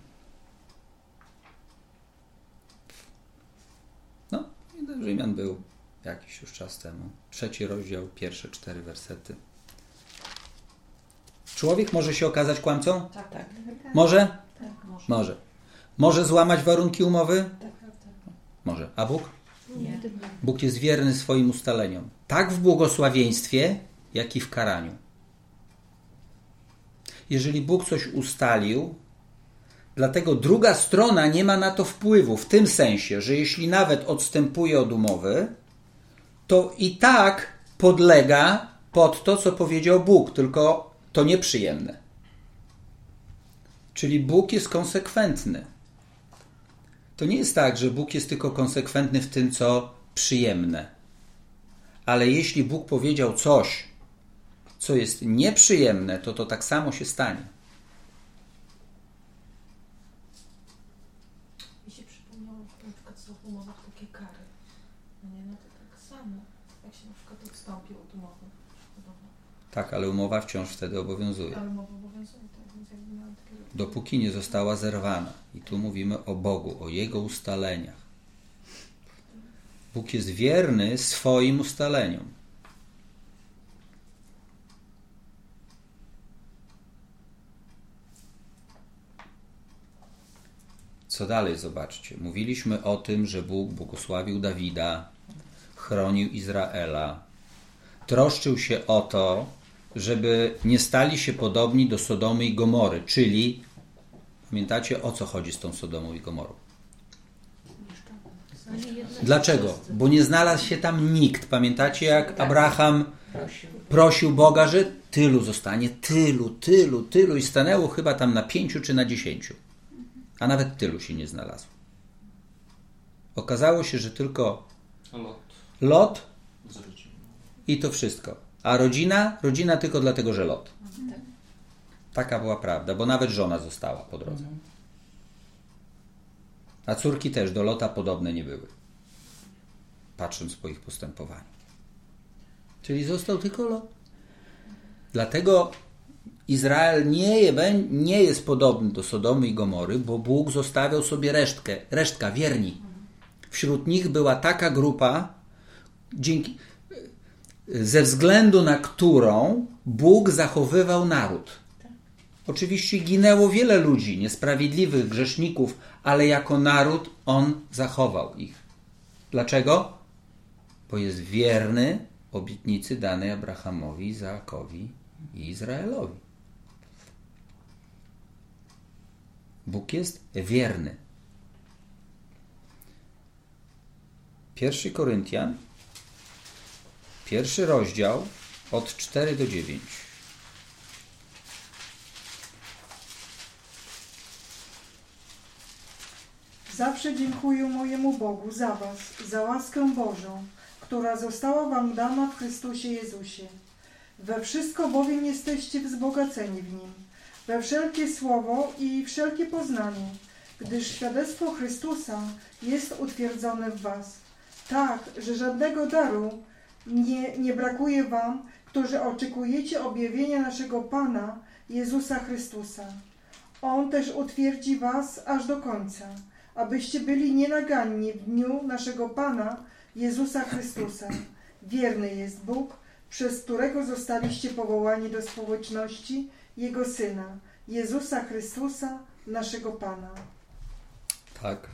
No, Rzymian był jakiś już czas temu. 3 rozdział, pierwsze 4 wersety. Człowiek może się okazać kłamcą? Tak. Może? Tak, Może. Może złamać warunki umowy? Tak. Może. A Bóg? Nie. Bóg jest wierny swoim ustaleniom. Tak w błogosławieństwie, jak i w karaniu. Jeżeli Bóg coś ustalił, dlatego druga strona nie ma na to wpływu, w tym sensie, że jeśli nawet odstępuje od umowy, to i tak podlega pod to, co powiedział Bóg, tylko to nieprzyjemne. Czyli Bóg jest konsekwentny. To nie jest tak, że Bóg jest tylko konsekwentny w tym, co przyjemne. Ale jeśli Bóg powiedział coś, co jest nieprzyjemne, to tak samo się stanie. Mi się przypomniało, że na przykład są w umowach takie kary. No nie, no to tak samo, jak się na przykład odstąpi od umowy. Tak, ale umowa wciąż wtedy obowiązuje. Ale umowa obowiązuje, tak, więc jakby miałam takie... Dopóki nie została zerwana. I tu mówimy o Bogu, o Jego ustaleniach. Bóg jest wierny swoim ustaleniom. Co dalej? Zobaczcie. Mówiliśmy o tym, że Bóg błogosławił Dawida, chronił Izraela, troszczył się o to, żeby nie stali się podobni do Sodomy i Gomory, czyli pamiętacie, o co chodzi z tą Sodomą i Gomorą? Dlaczego? Bo nie znalazł się tam nikt. Pamiętacie, jak Abraham prosił Boga, że tylu zostanie, tylu i stanęło chyba tam na 5 czy na 10. A nawet tylu się nie znalazło. Okazało się, że tylko Lot i to wszystko. A rodzina tylko dlatego, że Lot. Taka była prawda, bo nawet żona została po drodze. A córki też do Lota podobne nie były. Patrząc po ich postępowaniu. Czyli został tylko Lot. Dlatego Izrael nie jest podobny do Sodomy i Gomory, bo Bóg zostawiał sobie resztka, wierni. Wśród nich była taka grupa, ze względu na którą Bóg zachowywał naród. Oczywiście ginęło wiele ludzi, niesprawiedliwych, grzeszników, ale jako naród On zachował ich. Dlaczego? Bo jest wierny obietnicy danej Abrahamowi, Izaakowi i Izraelowi. Bóg jest wierny. 1 Koryntian, 1 rozdział, od 4 do 9. Zawsze dziękuję mojemu Bogu za was, za łaskę Bożą, która została wam dana w Chrystusie Jezusie. We wszystko bowiem jesteście wzbogaceni w Nim, we wszelkie słowo i wszelkie poznanie, gdyż świadectwo Chrystusa jest utwierdzone w was, tak, że żadnego daru nie brakuje wam, którzy oczekujecie objawienia naszego Pana Jezusa Chrystusa. On też utwierdzi was aż do końca, abyście byli nienaganni w dniu naszego Pana Jezusa Chrystusa. Wierny jest Bóg, przez którego zostaliście powołani do społeczności Jego Syna, Jezusa Chrystusa, naszego Pana. Tak.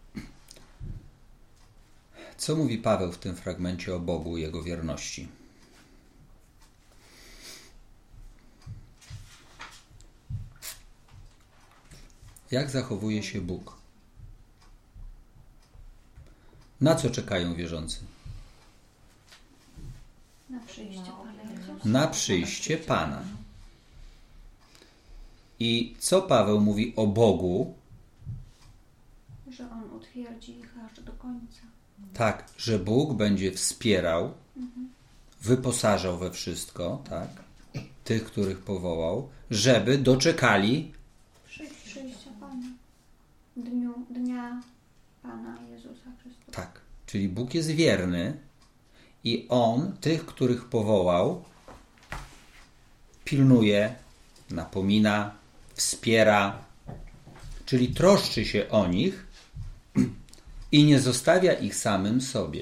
Co mówi Paweł w tym fragmencie o Bogu i Jego wierności? Jak zachowuje się Bóg? Na co czekają wierzący? Na przyjście Pana Jezusa. Na przyjście Pana. I co Paweł mówi o Bogu? Że On utwierdzi ich aż do końca. Tak, że Bóg będzie wspierał, wyposażał we wszystko, tak, tych, których powołał, żeby doczekali Przyjścia Pana. Dnia Pana Jezusa Chrystusa. tak. Czyli Bóg jest wierny i On tych, których powołał, pilnuje, napomina, wspiera, czyli troszczy się o nich i nie zostawia ich samym sobie.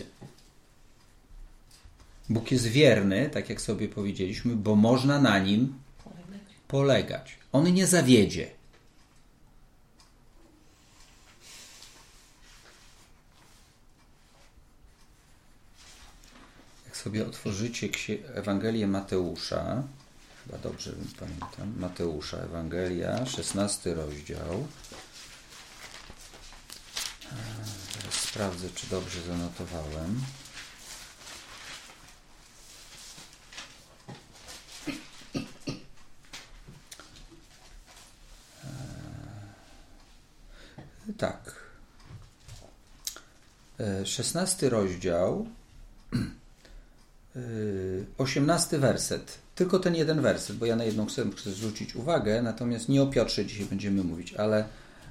Bóg jest wierny, tak jak sobie powiedzieliśmy, bo można na Nim polegać. On nie zawiedzie. Jak sobie otworzycie Ewangelię Mateusza, chyba dobrze pamiętam, Mateusza, Ewangelia, 16 rozdział. Teraz sprawdzę, czy dobrze zanotowałem. tak. 16 rozdział, 18 werset. Tylko ten jeden werset, bo ja na jedną chcę zwrócić uwagę, natomiast nie o Piotrze dzisiaj będziemy mówić, ale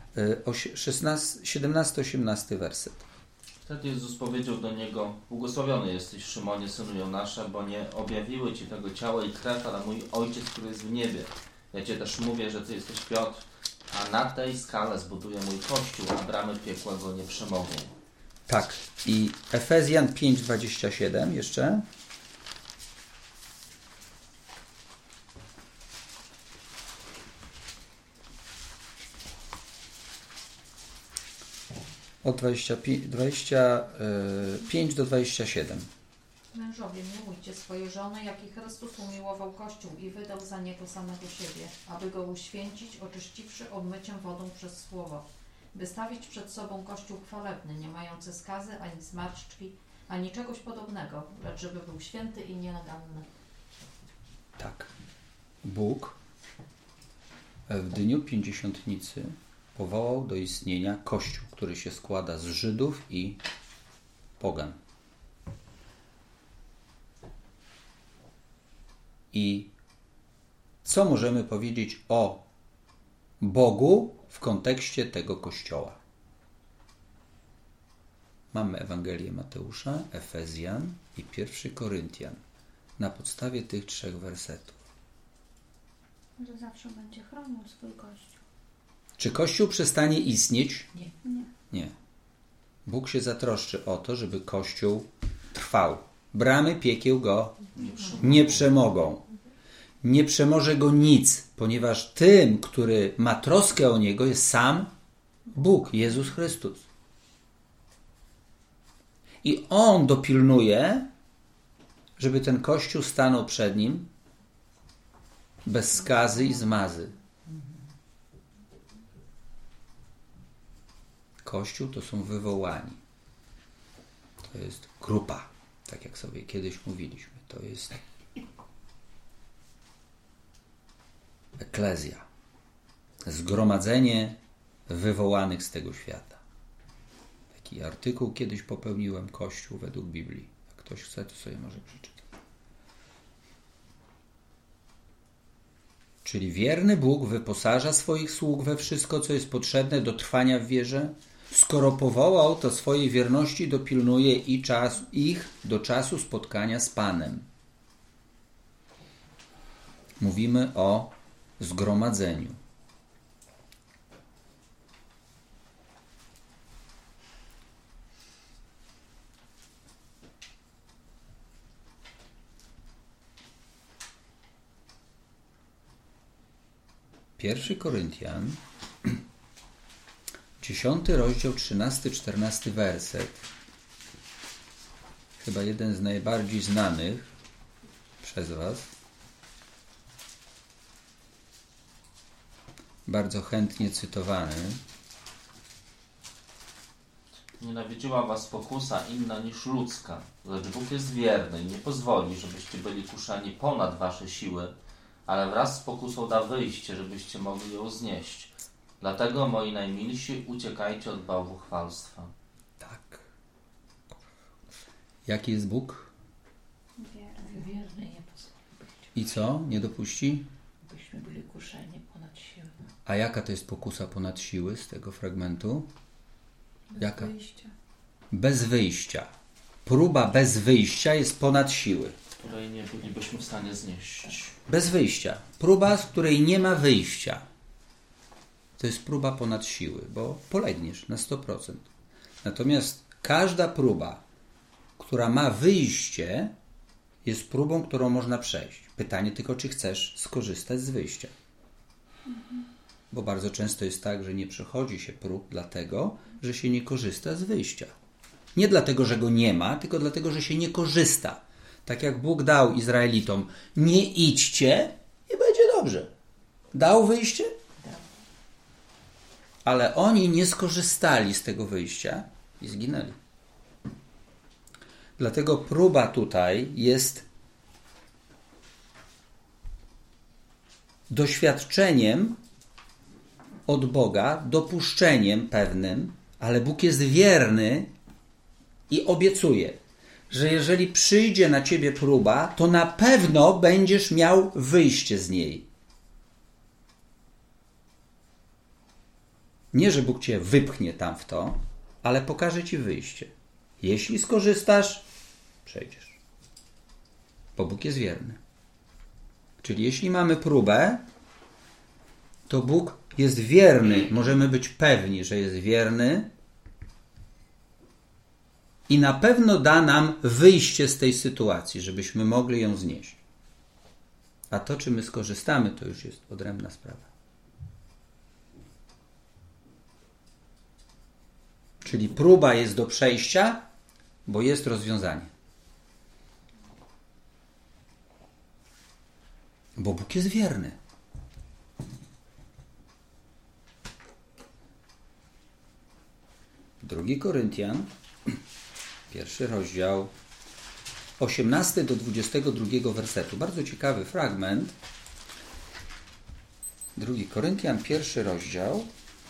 17-18 werset. Wtedy Jezus powiedział do niego: błogosławiony jesteś, Szymonie, synu Jonasza, bo nie objawiły ci tego ciała i krew, ale mój Ojciec, który jest w niebie. Ja cię też mówię, że ty jesteś Piotr, a na tej skale zbuduję mój Kościół, a bramy piekła go nie przemogą. Tak. I Efezjan 5:27 jeszcze. Od 25 do 27. Mężowie, miłujcie swoje żony, jak i Chrystus umiłował Kościół i wydał za niego samego siebie, aby go uświęcić, oczyściwszy obmyciem wodą przez słowo, by stawić przed sobą Kościół chwalebny, nie mający skazy, ani zmarszczki, ani czegoś podobnego, lecz żeby był święty i nienaganny. Tak. Bóg w dniu Pięćdziesiątnicy powołał do istnienia Kościół, który się składa z Żydów i pogan. I co możemy powiedzieć o Bogu w kontekście tego Kościoła? Mamy Ewangelię Mateusza, Efezjan i 1 Koryntian. Na podstawie tych 3 wersetów. Że zawsze będzie chronił swój Kościół. Czy Kościół przestanie istnieć? Nie. Nie. Bóg się zatroszczy o to, żeby Kościół trwał. Bramy piekieł go nie przemogą. Nie przemoże go nic, ponieważ tym, który ma troskę o niego, jest sam Bóg, Jezus Chrystus. I On dopilnuje, żeby ten Kościół stanął przed Nim bez skazy i zmazy. Kościół to są wywołani. To jest grupa, tak jak sobie kiedyś mówiliśmy. To jest eklezja. Zgromadzenie wywołanych z tego świata. Taki artykuł kiedyś popełniłem, Kościół według Biblii. Jak ktoś chce, to sobie może przeczytać. Czyli wierny Bóg wyposaża swoich sług we wszystko, co jest potrzebne do trwania w wierze. Skoro powołał, to swojej wierności dopilnuje ich do czasu spotkania z Panem. Mówimy o zgromadzeniu. Pierwszy Koryntian, 10 rozdział, 13-14 werset. Chyba jeden z najbardziej znanych przez Was. Bardzo chętnie cytowany. Nienawidziła was pokusa inna niż ludzka, lecz Bóg jest wierny i nie pozwoli, żebyście byli kuszani ponad wasze siły, ale wraz z pokusą da wyjście, żebyście mogli ją znieść. Dlatego, moi najmilsi, uciekajcie od bałwuchwalstwa. Tak. Jaki jest Bóg? Wierny nie pozwoli być. I co? Nie dopuści? Byśmy byli kuszeni ponad siły. A jaka to jest pokusa ponad siły z tego fragmentu? Jaka? Wyjścia. Bez wyjścia. Próba bez wyjścia jest ponad siły. Której nie bylibyśmy w stanie znieść. Bez wyjścia. Próba, z której nie ma wyjścia. To jest próba ponad siły, bo polegniesz na 100%. Natomiast każda próba, która ma wyjście, jest próbą, którą można przejść. Pytanie tylko, czy chcesz skorzystać z wyjścia. Bo bardzo często jest tak, że nie przechodzi się prób dlatego, że się nie korzysta z wyjścia. Nie dlatego, że go nie ma, tylko dlatego, że się nie korzysta. Tak jak Bóg dał Izraelitom, nie idźcie i będzie dobrze. Dał wyjście? Ale oni nie skorzystali z tego wyjścia i zginęli. Dlatego próba tutaj jest doświadczeniem od Boga dopuszczeniem pewnym, ale Bóg jest wierny i obiecuje, że jeżeli przyjdzie na ciebie próba, to na pewno będziesz miał wyjście z niej. Nie, że Bóg cię wypchnie tam w to, ale pokaże ci wyjście. Jeśli skorzystasz, przejdziesz. Bo Bóg jest wierny. Czyli jeśli mamy próbę, to Bóg jest wierny. Możemy być pewni, że jest wierny i na pewno da nam wyjście z tej sytuacji, żebyśmy mogli ją znieść. A to, czy my skorzystamy, to już jest odrębna sprawa. Czyli próba jest do przejścia, bo jest rozwiązanie. Bo Bóg jest wierny. Drugi Koryntian, 1 rozdział, 18 do 22 wersetu. Bardzo ciekawy fragment. 2 Koryntian, 1 rozdział,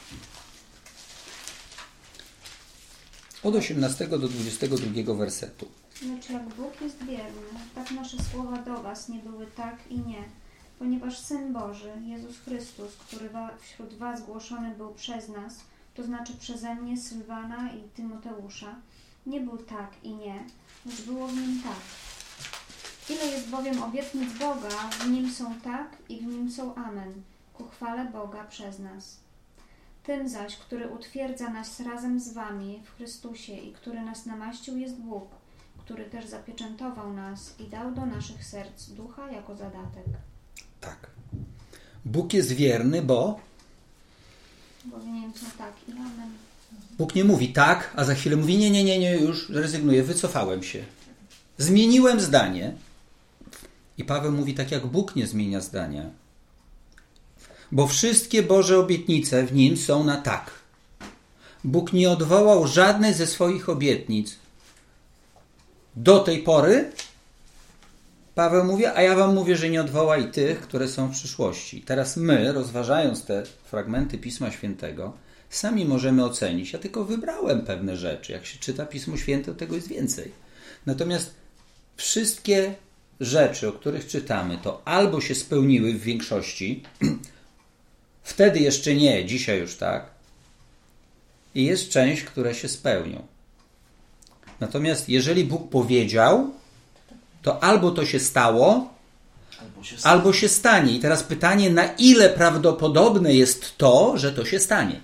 od 18 do 22 wersetu. Lecz jak Bóg jest wierny, tak nasze słowa do was nie były tak i nie. Ponieważ Syn Boży, Jezus Chrystus, który wśród was głoszony był przez nas, to znaczy przeze mnie, Sylwana i Tymoteusza, nie był tak i nie, lecz było w nim tak. Ile jest bowiem obietnic Boga, w nim są tak i w nim są amen, ku chwale Boga przez nas. Tym zaś, który utwierdza nas razem z wami w Chrystusie i który nas namaścił, jest Bóg, który też zapieczętował nas i dał do naszych serc ducha jako zadatek. Tak. Bóg jest wierny, bo w nim są tak i amen. Bóg nie mówi tak, a za chwilę mówi nie, już rezygnuję, wycofałem się. Zmieniłem zdanie. I Paweł mówi tak, jak Bóg nie zmienia zdania. Bo wszystkie Boże obietnice w nim są na tak. Bóg nie odwołał żadnej ze swoich obietnic do tej pory. Paweł mówi, a ja wam mówię, że nie odwoła i tych, które są w przyszłości. Teraz my, rozważając te fragmenty Pisma Świętego, sami możemy ocenić. Ja tylko wybrałem pewne rzeczy. Jak się czyta Pismo Święte, to tego jest więcej. Natomiast wszystkie rzeczy, o których czytamy, to albo się spełniły w większości, wtedy jeszcze nie, dzisiaj już tak, i jest część, które się spełnią. Natomiast jeżeli Bóg powiedział, to albo to się stało, albo się stanie. I teraz pytanie, na ile prawdopodobne jest to, że to się stanie?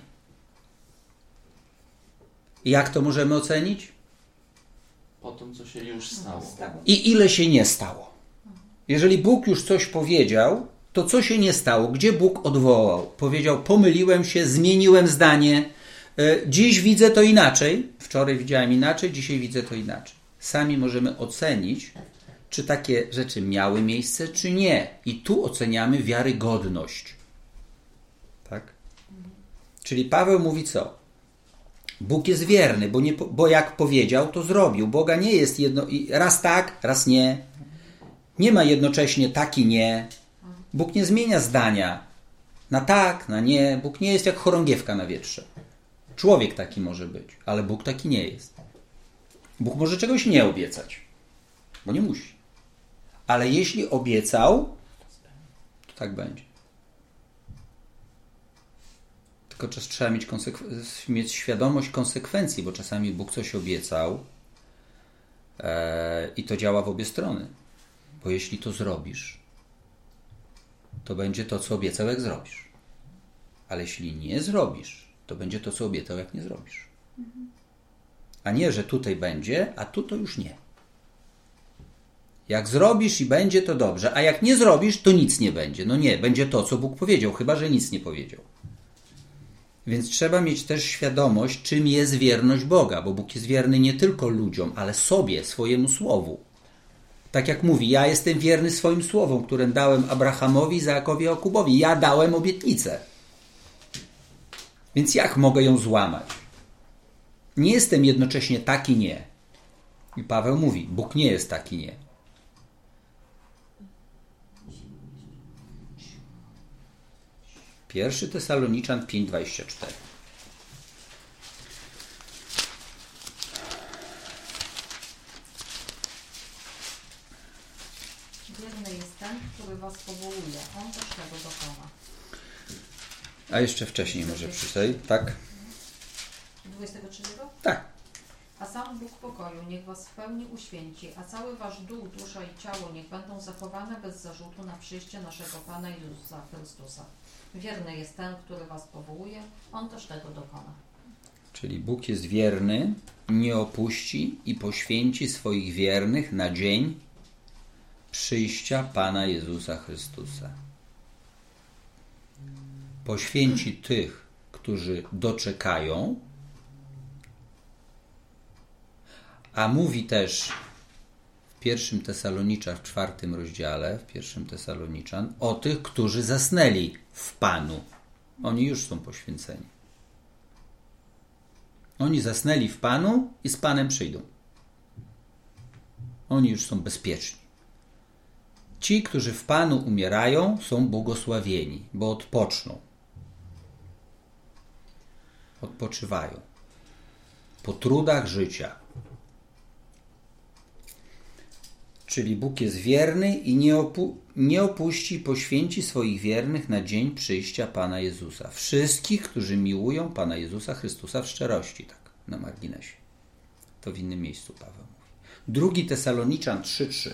I jak to możemy ocenić? Po tym, co się już stało. I ile się nie stało. Jeżeli Bóg już coś powiedział, to co się nie stało? Gdzie Bóg odwołał? Powiedział, pomyliłem się, zmieniłem zdanie, dziś widzę to inaczej, wczoraj widziałem inaczej, dzisiaj widzę to inaczej. Sami możemy ocenić, czy takie rzeczy miały miejsce, czy nie. I tu oceniamy wiarygodność. Tak? Czyli Paweł mówi co? Bóg jest wierny, bo jak powiedział, to zrobił. Boga nie jest raz tak, raz nie. Nie ma jednocześnie tak i nie. Bóg nie zmienia zdania na tak, na nie. Bóg nie jest jak chorągiewka na wietrze. Człowiek taki może być, ale Bóg taki nie jest. Bóg może czegoś nie obiecać, bo nie musi. Ale jeśli obiecał, to tak będzie. Tylko trzeba mieć świadomość konsekwencji, bo czasami Bóg coś obiecał i to działa w obie strony. Bo jeśli to zrobisz, to będzie to, co obiecał, jak zrobisz. Ale jeśli nie zrobisz, to będzie to, co obiecał, jak nie zrobisz. A nie, że tutaj będzie, a tu to już nie. Jak zrobisz i będzie, to dobrze. A jak nie zrobisz, to nic nie będzie. No nie, będzie to, co Bóg powiedział, chyba że nic nie powiedział. Więc trzeba mieć też świadomość, czym jest wierność Boga, bo Bóg jest wierny nie tylko ludziom, ale sobie, swojemu słowu. Tak jak mówi, ja jestem wierny swoim słowom, które dałem Abrahamowi, Izaakowi, Jakubowi. Ja dałem obietnicę. Więc jak mogę ją złamać? Nie jestem jednocześnie tak i nie. I Paweł mówi, Bóg nie jest tak i nie. 1 Tesaloniczan 5:24. Wierny jest ten, który was powołuje. On też tego dokona. A jeszcze wcześniej może przeczytaj, tak? 23? Tak. A sam Bóg pokoju niech was w pełni uświęci, a cały wasz duch, dusza i ciało niech będą zachowane bez zarzutu na przyjście naszego Pana Jezusa Chrystusa. Wierny jest ten, który was powołuje. On też tego dokona. Czyli Bóg jest wierny, nie opuści i poświęci swoich wiernych na dzień przyjścia Pana Jezusa Chrystusa. Poświęci tych, którzy doczekają, a mówi też w 1 Tesaloniczan, w 4 rozdziale, w 1 Tesaloniczan, o tych, którzy zasnęli w Panu. Oni już są poświęceni. Oni zasnęli w Panu i z Panem przyjdą. Oni już są bezpieczni. Ci, którzy w Panu umierają, są błogosławieni, bo odpoczną. Odpoczywają. Po trudach życia. Czyli Bóg jest wierny i nie opuści, poświęci swoich wiernych na dzień przyjścia Pana Jezusa. Wszystkich, którzy miłują Pana Jezusa Chrystusa w szczerości. Tak, na marginesie. To w innym miejscu Paweł mówi. 2 Tesaloniczan 3:3.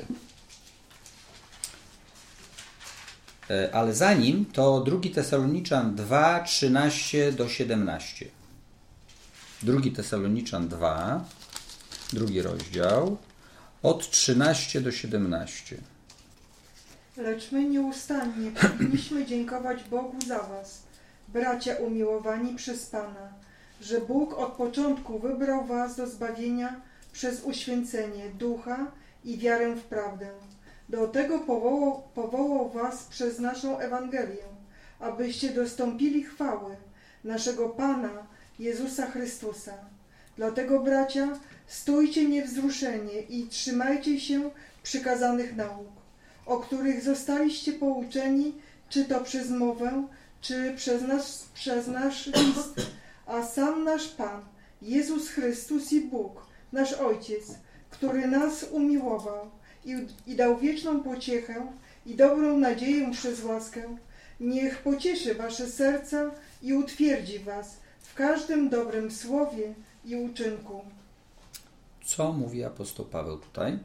Ale zanim to 2 Tesaloniczan 2:13-17. 2 Tesaloniczan 2, drugi rozdział, od 13 do 17. Lecz my nieustannie powinniśmy dziękować Bogu za was, bracia umiłowani przez Pana, że Bóg od początku wybrał was do zbawienia przez uświęcenie ducha i wiarę w prawdę. Do tego powołał was przez naszą Ewangelię, abyście dostąpili chwały naszego Pana Jezusa Chrystusa. Dlatego, bracia, stójcie niewzruszenie i trzymajcie się przykazanych nauk, o których zostaliście pouczeni, czy to przez mowę, czy przez nasz list, a sam nasz Pan, Jezus Chrystus i Bóg, nasz Ojciec, który nas umiłował i dał wieczną pociechę i dobrą nadzieję przez łaskę, niech pocieszy wasze serca i utwierdzi was w każdym dobrym słowie i uczynku. Co mówi apostoł Paweł tutaj?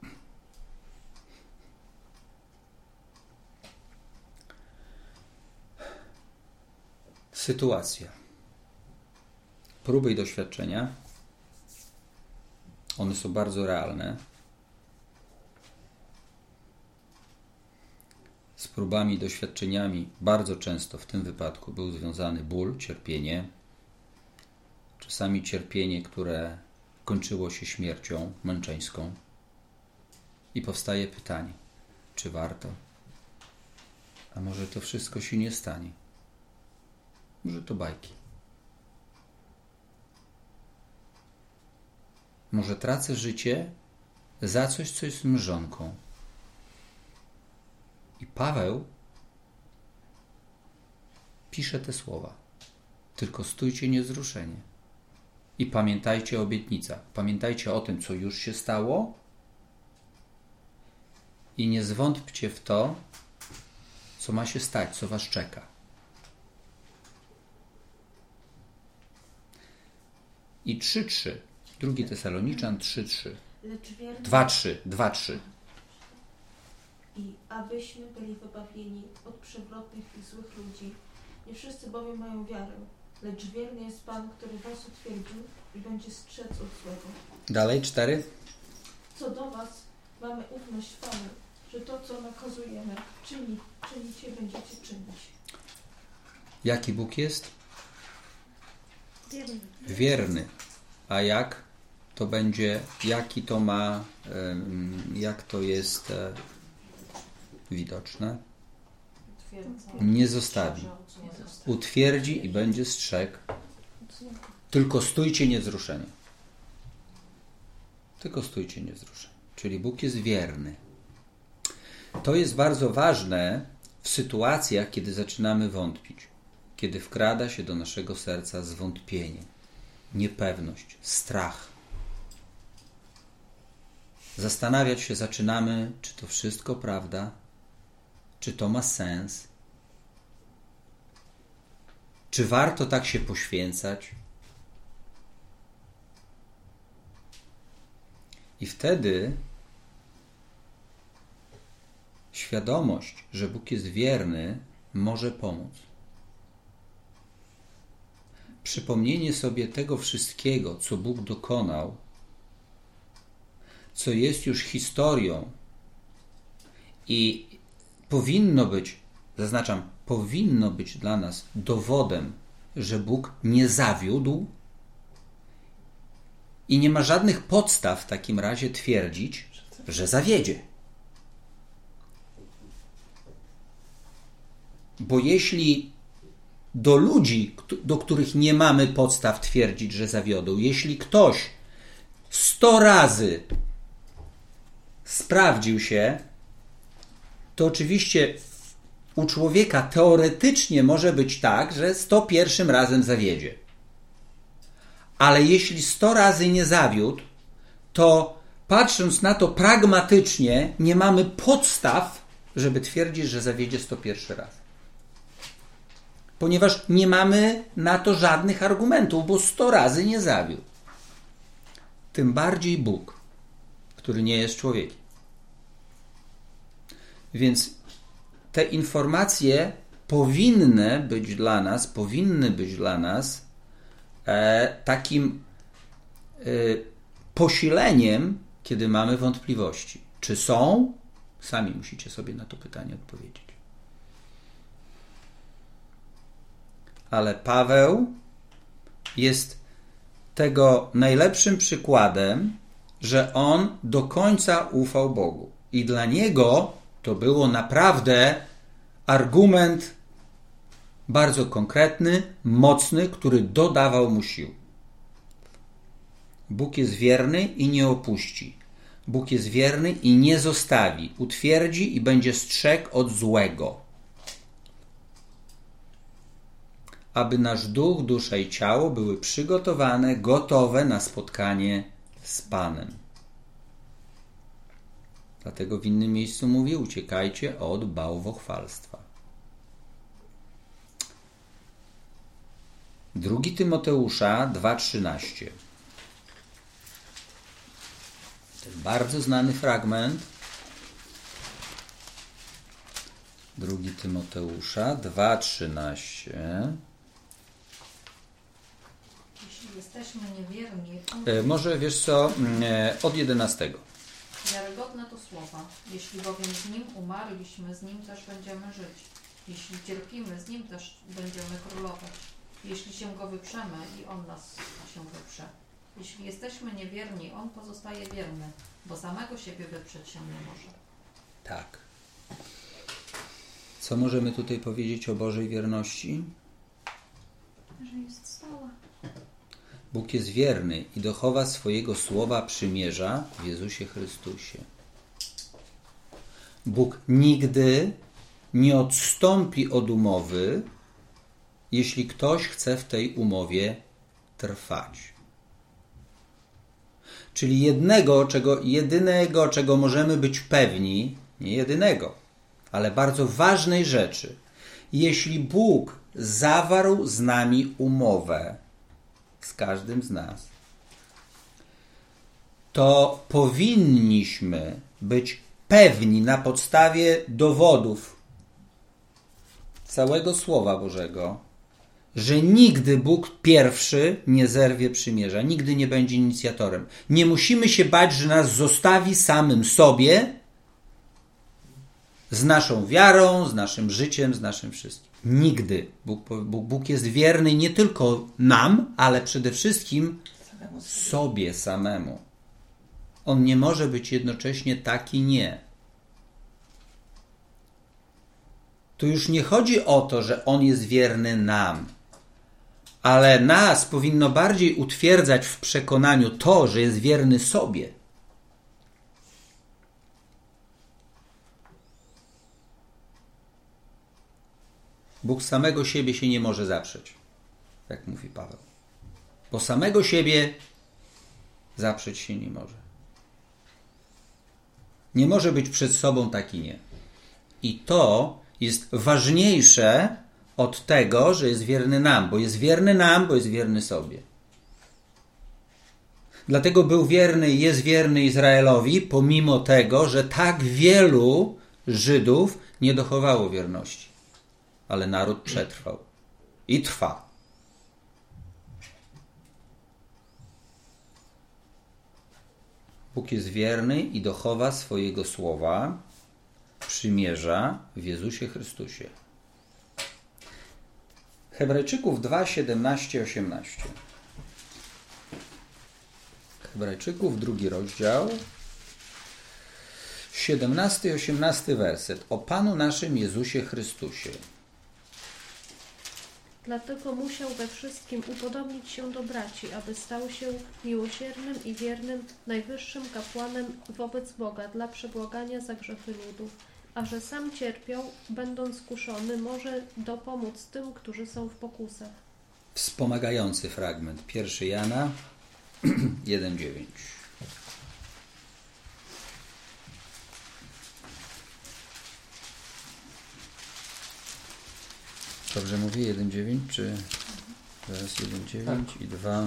Sytuacja. Próby i doświadczenia. One są bardzo realne. Z próbami i doświadczeniami bardzo często w tym wypadku był związany ból, cierpienie. Czasami cierpienie, które kończyło się śmiercią męczeńską. I powstaje pytanie, czy warto? A może to wszystko się nie stanie? Może to bajki? Może tracę życie za coś, co jest mrzonką? I Paweł pisze te słowa. Tylko stójcie niewzruszenie. I pamiętajcie o obietnicach. Pamiętajcie o tym, co już się stało. I nie zwątpcie w to, co ma się stać, co was czeka. I 3:3. 2 Tesaloniczan 3:3. 2:3. I abyśmy byli wybawieni od przewrotnych i złych ludzi. Nie wszyscy bowiem mają wiarę, lecz wierny jest Pan, który was utwierdził i będzie strzec od złego. Dalej 4. Co do was, mamy ufność w Panu, że to, co nakazujemy, czynicie, będziecie czynić. Jaki Bóg jest? Wierny. Wierny. A jak to będzie, jaki to ma, jak to jest widoczne? Nie zostawi. Utwierdzi i będzie strzegł. Tylko stójcie niewzruszeni. Tylko stójcie niewzruszeni. Czyli Bóg jest wierny. To jest bardzo ważne w sytuacjach, kiedy zaczynamy wątpić. kiedy wkrada się do naszego serca zwątpienie, niepewność, strach. Zastanawiać się zaczynamy, czy to wszystko prawda, czy to ma sens, czy warto tak się poświęcać. I wtedy świadomość, że Bóg jest wierny, może pomóc. Przypomnienie sobie tego wszystkiego, co Bóg dokonał, co jest już historią i powinno być, zaznaczam, powinno być dla nas dowodem, że Bóg nie zawiódł i nie ma żadnych podstaw w takim razie twierdzić, że zawiedzie. Bo jeśli do ludzi, do których nie mamy podstaw twierdzić, że zawiodą, jeśli ktoś 100 razy sprawdził się, to oczywiście u człowieka teoretycznie może być tak, że 101 razem zawiedzie. Ale jeśli 100 razy nie zawiódł, to patrząc na to pragmatycznie, nie mamy podstaw, żeby twierdzić, że zawiedzie 101 raz. Ponieważ nie mamy na to żadnych argumentów, bo 100 razy nie zawiódł. Tym bardziej Bóg, który nie jest człowiekiem. Więc te informacje powinny być dla nas takim posileniem, kiedy mamy wątpliwości. Czy są? Sami musicie sobie na to pytanie odpowiedzieć. Ale Paweł jest tego najlepszym przykładem, że on do końca ufał Bogu. I dla niego to było naprawdę argument bardzo konkretny, mocny, który dodawał mu sił. Bóg jest wierny i nie opuści. Bóg jest wierny i nie zostawi. Utwierdzi i będzie strzegł od złego. Aby nasz duch, dusza i ciało były przygotowane, gotowe na spotkanie z Panem. Dlatego w innym miejscu mówi: uciekajcie od bałwochwalstwa. 2 Tymoteusza 2,13. Ten bardzo znany fragment. 2 Tymoteusza 2,13. Jeśli jesteśmy niewierni, Może wiesz co, od 11. Wiarygodne to słowa. Jeśli bowiem z Nim umarliśmy, z Nim też będziemy żyć. Jeśli cierpimy, z Nim też będziemy królować. Jeśli się Go wyprzemy i On nas się wyprze. Jeśli jesteśmy niewierni, On pozostaje wierny, bo samego siebie wyprzeć się nie może. Tak. Co możemy tutaj powiedzieć o Bożej wierności? Że jest stała. Bóg jest wierny i dochowa swojego słowa przymierza w Jezusie Chrystusie. Bóg nigdy nie odstąpi od umowy, jeśli ktoś chce w tej umowie trwać. Czyli jedynego, czego możemy być pewni, nie jedynego, ale bardzo ważnej rzeczy. Jeśli Bóg zawarł z nami umowę, z każdym z nas, to powinniśmy być pewni na podstawie dowodów całego Słowa Bożego, że nigdy Bóg pierwszy nie zerwie przymierza, nigdy nie będzie inicjatorem. Nie musimy się bać, że nas zostawi samym sobie, z naszą wiarą, z naszym życiem, z naszym wszystkim. Nigdy. Bóg jest wierny nie tylko nam, ale przede wszystkim sobie samemu. On nie może być jednocześnie tak i nie. Tu już nie chodzi o to, że On jest wierny nam, ale nas powinno bardziej utwierdzać w przekonaniu to, że jest wierny sobie. Bóg samego siebie się nie może zaprzeć, jak mówi Paweł. Bo samego siebie zaprzeć się nie może. Nie może być przed sobą tak i nie. I to jest ważniejsze od tego, że jest wierny nam, bo jest wierny sobie. Dlatego był wierny i jest wierny Izraelowi, pomimo tego, że tak wielu Żydów nie dochowało wierności. Ale naród przetrwał i trwa. Bóg jest wierny i dochowa swojego słowa, przymierza w Jezusie Chrystusie. Hebrajczyków 2, 17, 18. Hebrajczyków, 2 rozdział, 17 i 18 werset. O Panu naszym Jezusie Chrystusie. Dlatego musiał we wszystkim upodobnić się do braci, aby stał się miłosiernym i wiernym najwyższym kapłanem wobec Boga dla przebłagania za grzechy ludów, a że sam cierpiał, będąc kuszony, może dopomóc tym, którzy są w pokusach. Wspomagający fragment. 1 Jana 1,9. Dobrze mówię? 1,9 czy teraz 1,9 i 2?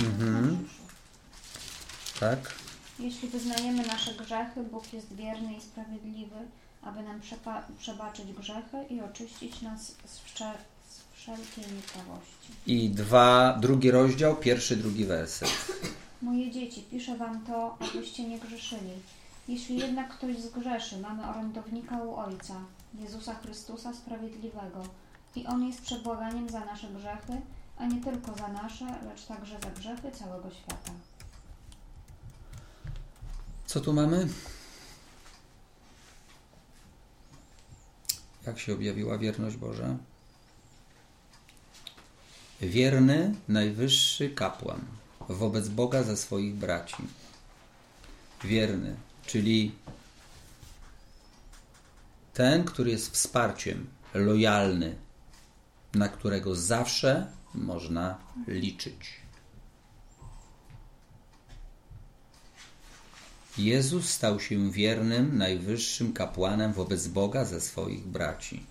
Tak. Jeśli wyznajemy nasze grzechy, Bóg jest wierny i sprawiedliwy, aby nam przebaczyć grzechy i oczyścić nas z wszelkiej nieprawości. I 2, 2 rozdział, 1, 2 werset. Moje dzieci, piszę wam to, abyście nie grzeszyli. Jeśli jednak ktoś zgrzeszy, mamy orędownika u Ojca, Jezusa Chrystusa Sprawiedliwego. I On jest przebłaganiem za nasze grzechy, a nie tylko za nasze, lecz także za grzechy całego świata. Co tu mamy? Jak się objawiła wierność Boża? Wierny, najwyższy kapłan wobec Boga za swoich braci. Wierny, czyli ten, który jest wsparciem, lojalny, na którego zawsze można liczyć. Jezus stał się wiernym, najwyższym kapłanem wobec Boga za swoich braci.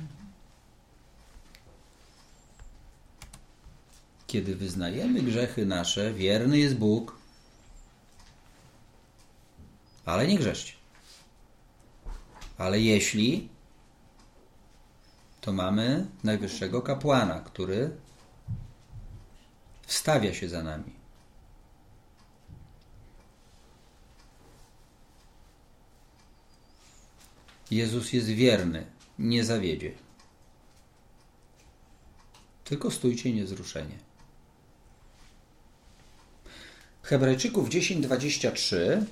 Kiedy wyznajemy grzechy nasze, wierny jest Bóg, ale nie grzeszcie. Ale jeśli, to mamy najwyższego kapłana, który wstawia się za nami. Jezus jest wierny, nie zawiedzie. Tylko stójcie niewzruszenie. Hebrajczyków 10:23.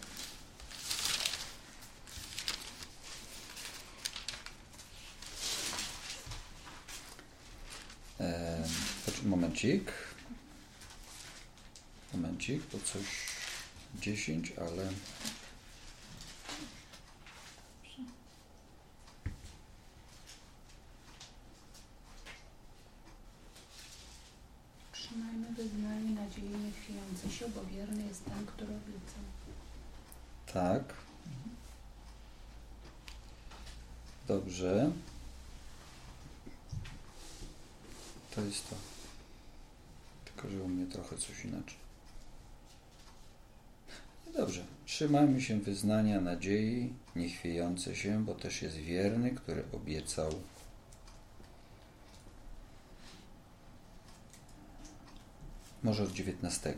Momencik, to coś 10, ale... Trzymajmy wyznanie nadziei niechwiejące się, bo wierny jest ten, który obiecał. Tak. Dobrze. To jest to. Tylko, że u mnie trochę coś inaczej. Dobrze. Trzymajmy się wyznania nadziei niechwiejące się, bo też jest wierny, który obiecał. Może od 19.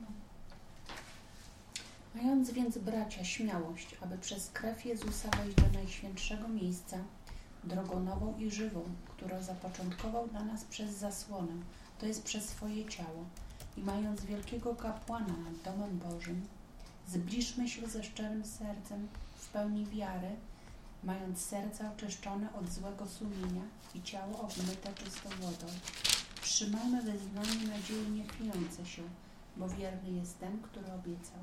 Mając więc, bracia, śmiałość, aby przez krew Jezusa wejść do najświętszego miejsca, drogą nową i żywą, którą zapoczątkował dla nas przez zasłonę, to jest przez swoje ciało, i mając wielkiego kapłana nad domem Bożym, zbliżmy się ze szczerym sercem w pełni wiary, mając serca oczyszczone od złego sumienia i ciało obmyte czystą wodą. Trzymajmy wyznanie nadziei niechwiejące się, bo wierny jest ten, który obiecał.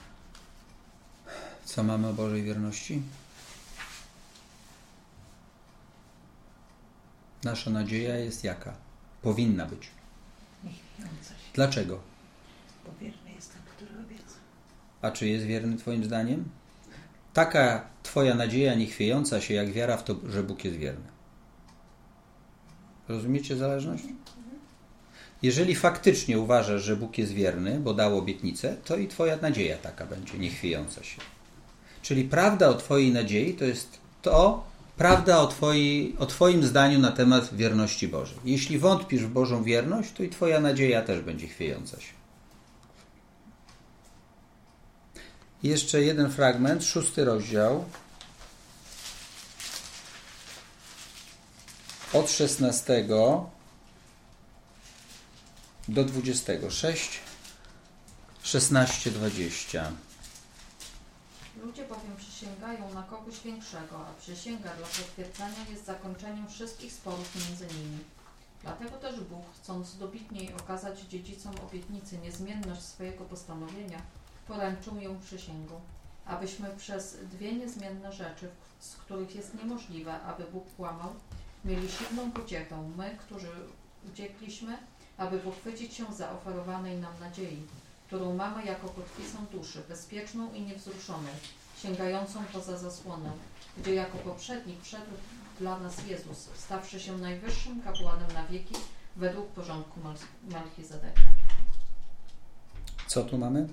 Co mamy o Bożej wierności? Nasza nadzieja jest jaka? Powinna być. Niechwiejąca się. Dlaczego? Bo wierny jest ten, który obiecał. A czy jest wierny twoim zdaniem? Taka twoja nadzieja niechwiejąca się, jak wiara w to, że Bóg jest wierny. Rozumiecie zależność? Jeżeli faktycznie uważasz, że Bóg jest wierny, bo dał obietnicę, to i twoja nadzieja taka będzie, niechwiejąca się. Czyli prawda o twojej nadziei to jest prawda o twoim zdaniu na temat wierności Bożej. Jeśli wątpisz w Bożą wierność, to i twoja nadzieja też będzie chwiejąca się. Jeszcze jeden fragment, 6 rozdział. Od 16 do 26, 16, 20. Ludzie bowiem przysięgają na kogoś większego, a przysięga dla potwierdzenia jest zakończeniem wszystkich sporów między nimi. Dlatego też Bóg, chcąc dobitniej okazać dziedzicom obietnicy niezmienność swojego postanowienia, poręczył ją przysięgą, abyśmy przez dwie niezmienne rzeczy, z których jest niemożliwe, aby Bóg kłamał, mieli silną pociechę, my, którzy uciekliśmy, aby pochwycić się zaoferowanej nam nadziei, którą mamy jako kotwicę duszy, bezpieczną i niewzruszoną, sięgającą poza zasłonę, gdzie jako poprzednik wszedł dla nas Jezus, stawszy się najwyższym kapłanem na wieki według porządku Melchizedeka. Co tu mamy?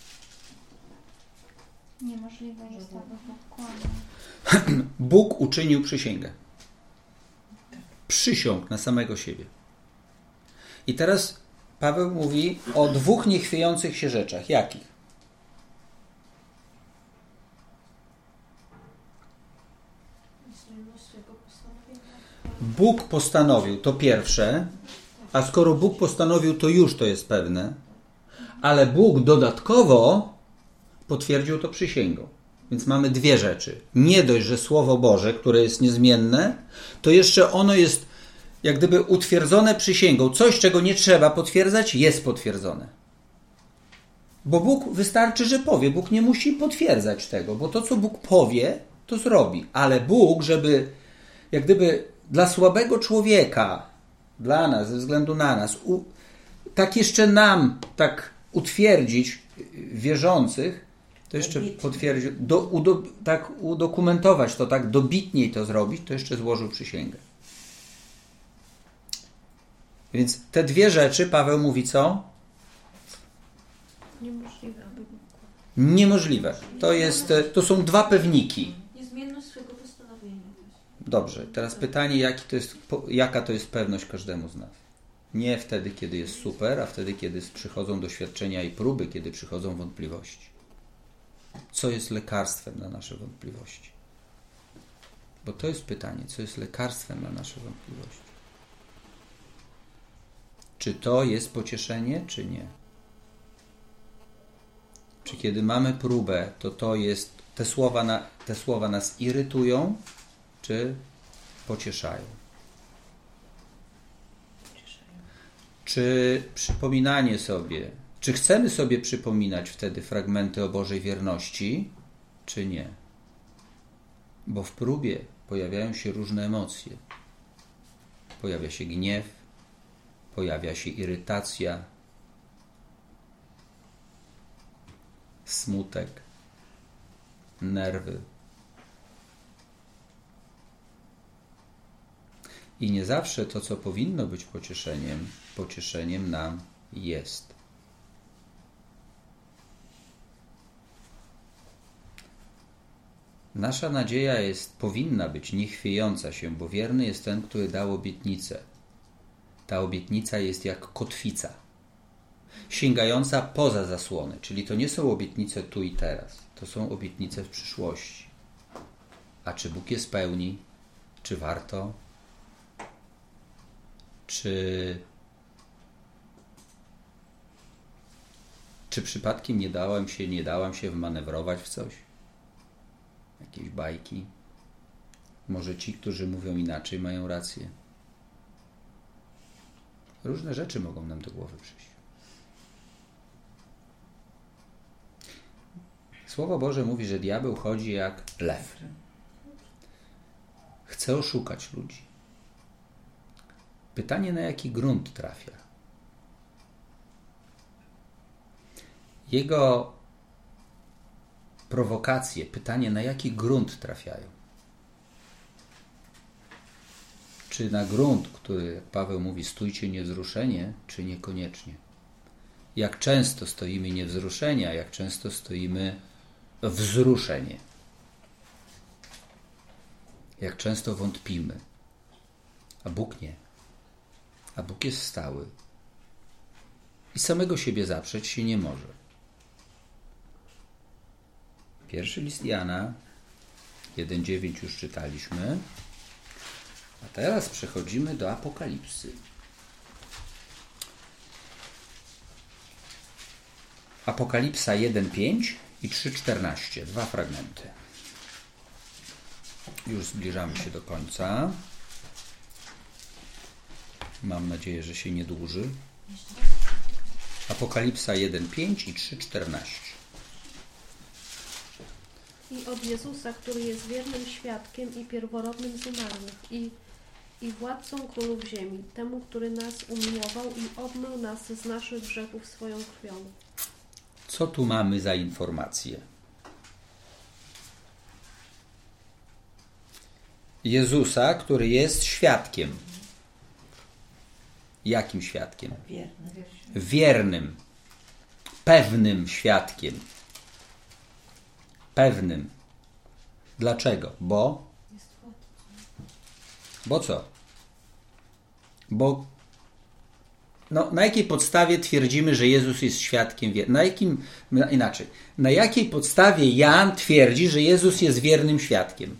Niemożliwe jest, aby Bóg kłamał. Bóg uczynił przysięgę. Przysiąg na samego siebie. I teraz Paweł mówi o dwóch niechwiejących się rzeczach. Jakich? Bóg postanowił, to pierwsze, a skoro Bóg postanowił, to już to jest pewne, ale Bóg dodatkowo potwierdził to przysięgą. Więc mamy dwie rzeczy. Nie dość, że Słowo Boże, które jest niezmienne, to jeszcze ono jest jak gdyby utwierdzone przysięgą. Coś, czego nie trzeba potwierdzać, jest potwierdzone. Bo Bóg wystarczy, że powie. Bóg nie musi potwierdzać tego, bo to, co Bóg powie, to zrobi. Ale Bóg, żeby jak gdyby dla słabego człowieka, dla nas, ze względu na nas, tak jeszcze nam tak utwierdzić wierzących, to jeszcze potwierdził, tak udokumentować to, tak dobitniej to zrobić, to jeszcze złożył przysięgę. Więc te dwie rzeczy Paweł mówi co? Niemożliwe, aby Bóg kłamał. Niemożliwe. To są dwa pewniki. Niezmienność swojego postanowienia. Dobrze, teraz pytanie, jaka to jest pewność każdemu z nas? Nie wtedy, kiedy jest super, a wtedy, kiedy przychodzą doświadczenia i próby, kiedy przychodzą wątpliwości. Co jest lekarstwem na nasze wątpliwości? Bo to jest pytanie, co jest lekarstwem na nasze wątpliwości? Czy to jest pocieszenie, czy nie? Czy kiedy mamy próbę, to jest te słowa nas irytują, czy pocieszają? Czy przypominanie sobie, czy chcemy sobie przypominać wtedy fragmenty o Bożej wierności, czy nie? Bo w próbie pojawiają się różne emocje. Pojawia się gniew, pojawia się irytacja, smutek, nerwy. I nie zawsze to, co powinno być pocieszeniem nam jest. Nasza nadzieja powinna być niechwiejąca się, bo wierny jest ten, który dał obietnicę. Ta obietnica jest jak kotwica, sięgająca poza zasłony, czyli to nie są obietnice tu i teraz, to są obietnice w przyszłości. A czy Bóg je spełni? Czy warto? Czy przypadkiem nie dałam się wmanewrować w coś? Jakieś bajki? Może ci, którzy mówią inaczej, mają rację? Różne rzeczy mogą nam do głowy przyjść. Słowo Boże mówi, że diabeł chodzi jak lew. Chce oszukać ludzi. Pytanie, na jaki grunt trafia. Jego prowokacje, pytanie, na jaki grunt trafiają. Czy na grunt, który, jak Paweł mówi, stójcie niewzruszenie, czy niekoniecznie? Jak często stoimy niewzruszenie, a jak często stoimy wzruszenie? Jak często wątpimy? A Bóg nie. A Bóg jest stały. I samego siebie zaprzeć się nie może. Pierwszy list Jana, 1,9 już czytaliśmy. A teraz przechodzimy do Apokalipsy. Apokalipsa 1,5 i 3,14. 2 fragmenty. Już zbliżamy się do końca. Mam nadzieję, że się nie dłuży. Apokalipsa 1,5 i 3,14. I od Jezusa, który jest wiernym świadkiem i pierworodnym z umarłych i władcą królów ziemi, temu, który nas umiłował i obmył nas z naszych grzechów swoją krwią. Co tu mamy za informacje? Jezusa, który jest świadkiem. Jakim świadkiem? Wiernym. Pewnym świadkiem. Pewnym. Dlaczego? Bo co? Bo na jakiej podstawie twierdzimy, że Jezus jest świadkiem wiernym? Na jakiej podstawie Jan twierdzi, że Jezus jest wiernym świadkiem?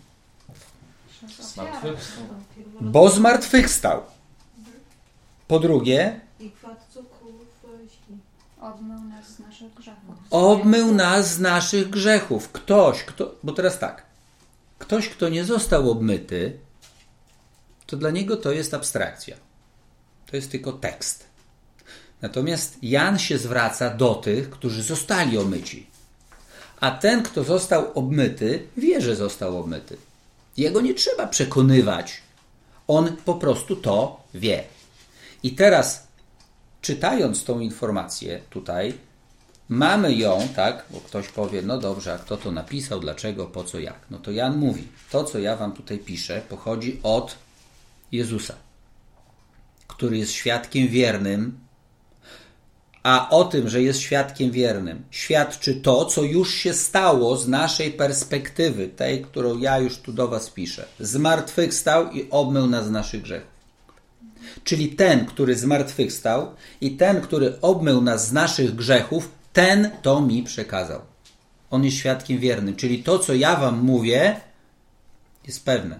Bo zmartwychwstał. Po drugie, i władcą królów ziemi. Obmył nas z naszych grzechów. Obmył nas z naszych grzechów. Bo teraz tak, ktoś, kto nie został obmyty, to dla niego to jest abstrakcja. To jest tylko tekst. Natomiast Jan się zwraca do tych, którzy zostali omyci. A ten, kto został obmyty, wie, że został obmyty. Jego nie trzeba przekonywać. On po prostu to wie. I teraz, czytając tą informację tutaj, mamy ją, tak, bo ktoś powie, no dobrze, a kto to napisał, dlaczego, po co, jak? No to Jan mówi, to co ja wam tutaj piszę, pochodzi od Jezusa, który jest świadkiem wiernym, a o tym, że jest świadkiem wiernym, świadczy to, co już się stało z naszej perspektywy, tej, którą ja już tu do was piszę. Zmartwychwstał i obmył nas z naszych grzechów. Czyli ten, który zmartwychwstał i ten, który obmył nas z naszych grzechów, ten to mi przekazał. On jest świadkiem wiernym. Czyli to, co ja wam mówię, jest pewne.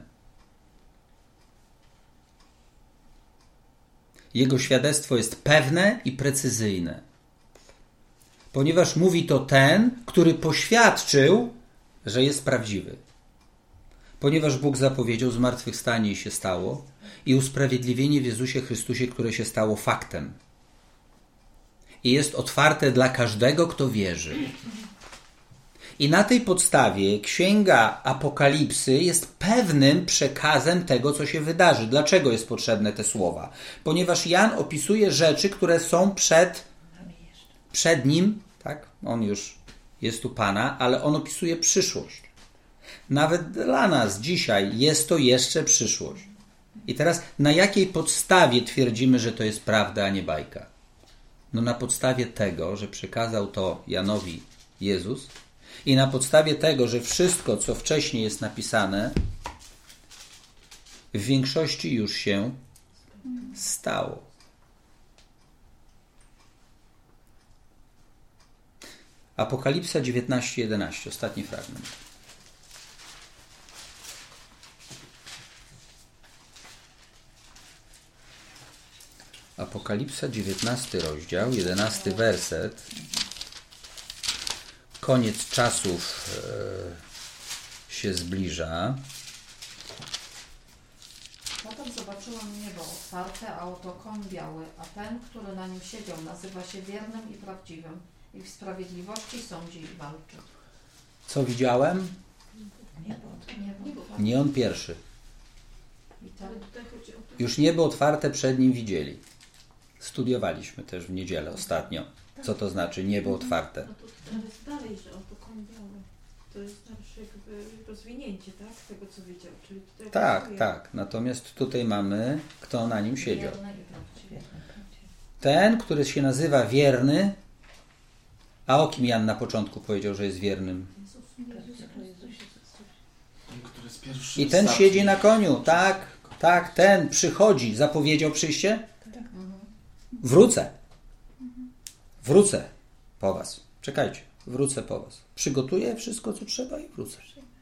Jego świadectwo jest pewne i precyzyjne. Ponieważ mówi to ten, który poświadczył, że jest prawdziwy. Ponieważ Bóg zapowiedział zmartwychwstanie i się stało, i usprawiedliwienie w Jezusie Chrystusie, które się stało faktem. I jest otwarte dla każdego, kto wierzy. I na tej podstawie Księga Apokalipsy jest pewnym przekazem tego, co się wydarzy. Dlaczego jest potrzebne te słowa? Ponieważ Jan opisuje rzeczy, które są przed nim, tak? On już jest u Pana, ale on opisuje przyszłość. Nawet dla nas dzisiaj jest to jeszcze przyszłość. I teraz na jakiej podstawie twierdzimy, że to jest prawda, a nie bajka? No na podstawie tego, że przekazał to Janowi Jezus i na podstawie tego, że wszystko, co wcześniej jest napisane, w większości już się stało. Apokalipsa 19:11, ostatni fragment. Apokalipsa, 19 rozdział, 11 werset. Koniec czasów się zbliża. Potem zobaczyłam niebo otwarte, a oto koń biały, a ten, który na nim siedział, nazywa się wiernym i prawdziwym i w sprawiedliwości sądzi i walczy. Co widziałem? Nie on pierwszy. I ten, Już niebo otwarte przed nim widzieli. Studiowaliśmy też w niedzielę ostatnio. Co to znaczy niebo otwarte? No to teraz dalej, że on pokąpiał. To jest nasze jakby rozwinięcie, tak? Tego, co widział. Czyli tutaj Tak, opisuje. tak. Natomiast tutaj mamy, kto na nim siedział. Wierny i prawdziwy. Ten, który się nazywa wierny, a o kim Jan na początku powiedział, że jest wiernym? Ten, który jest pierwszy. I ten ostatni. siedzi na koniu, tak, tak, ten przychodzi, zapowiedział przyjście? Wrócę po was, czekajcie, wrócę po was. Przygotuję wszystko, co trzeba i wrócę.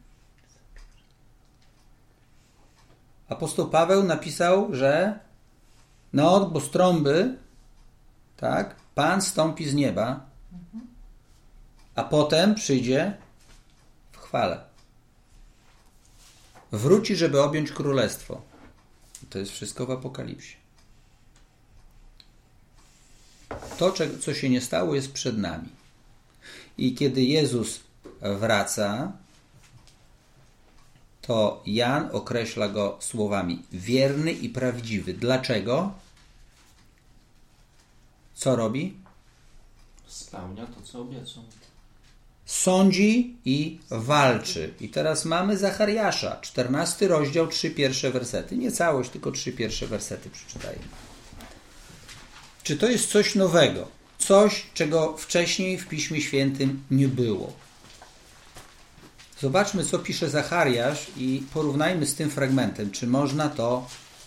Apostoł Paweł napisał, że na odgłos trąby, tak, Pan stąpi z nieba, a potem przyjdzie w chwale. Wróci, żeby objąć królestwo. To jest wszystko w Apokalipsie. To, co się nie stało, jest przed nami. I kiedy Jezus wraca, to Jan określa go słowami wierny i prawdziwy. Dlaczego? Co robi? Spełnia to, co obiecał. Sądzi i walczy. I teraz mamy Zachariasza, 14 rozdział, 3 pierwsze wersety. Nie całość, tylko 3 pierwsze wersety przeczytajmy. Czy to jest coś nowego? Coś, czego wcześniej w Piśmie Świętym nie było. Zobaczmy, co pisze Zachariasz i porównajmy z tym fragmentem. Czy można to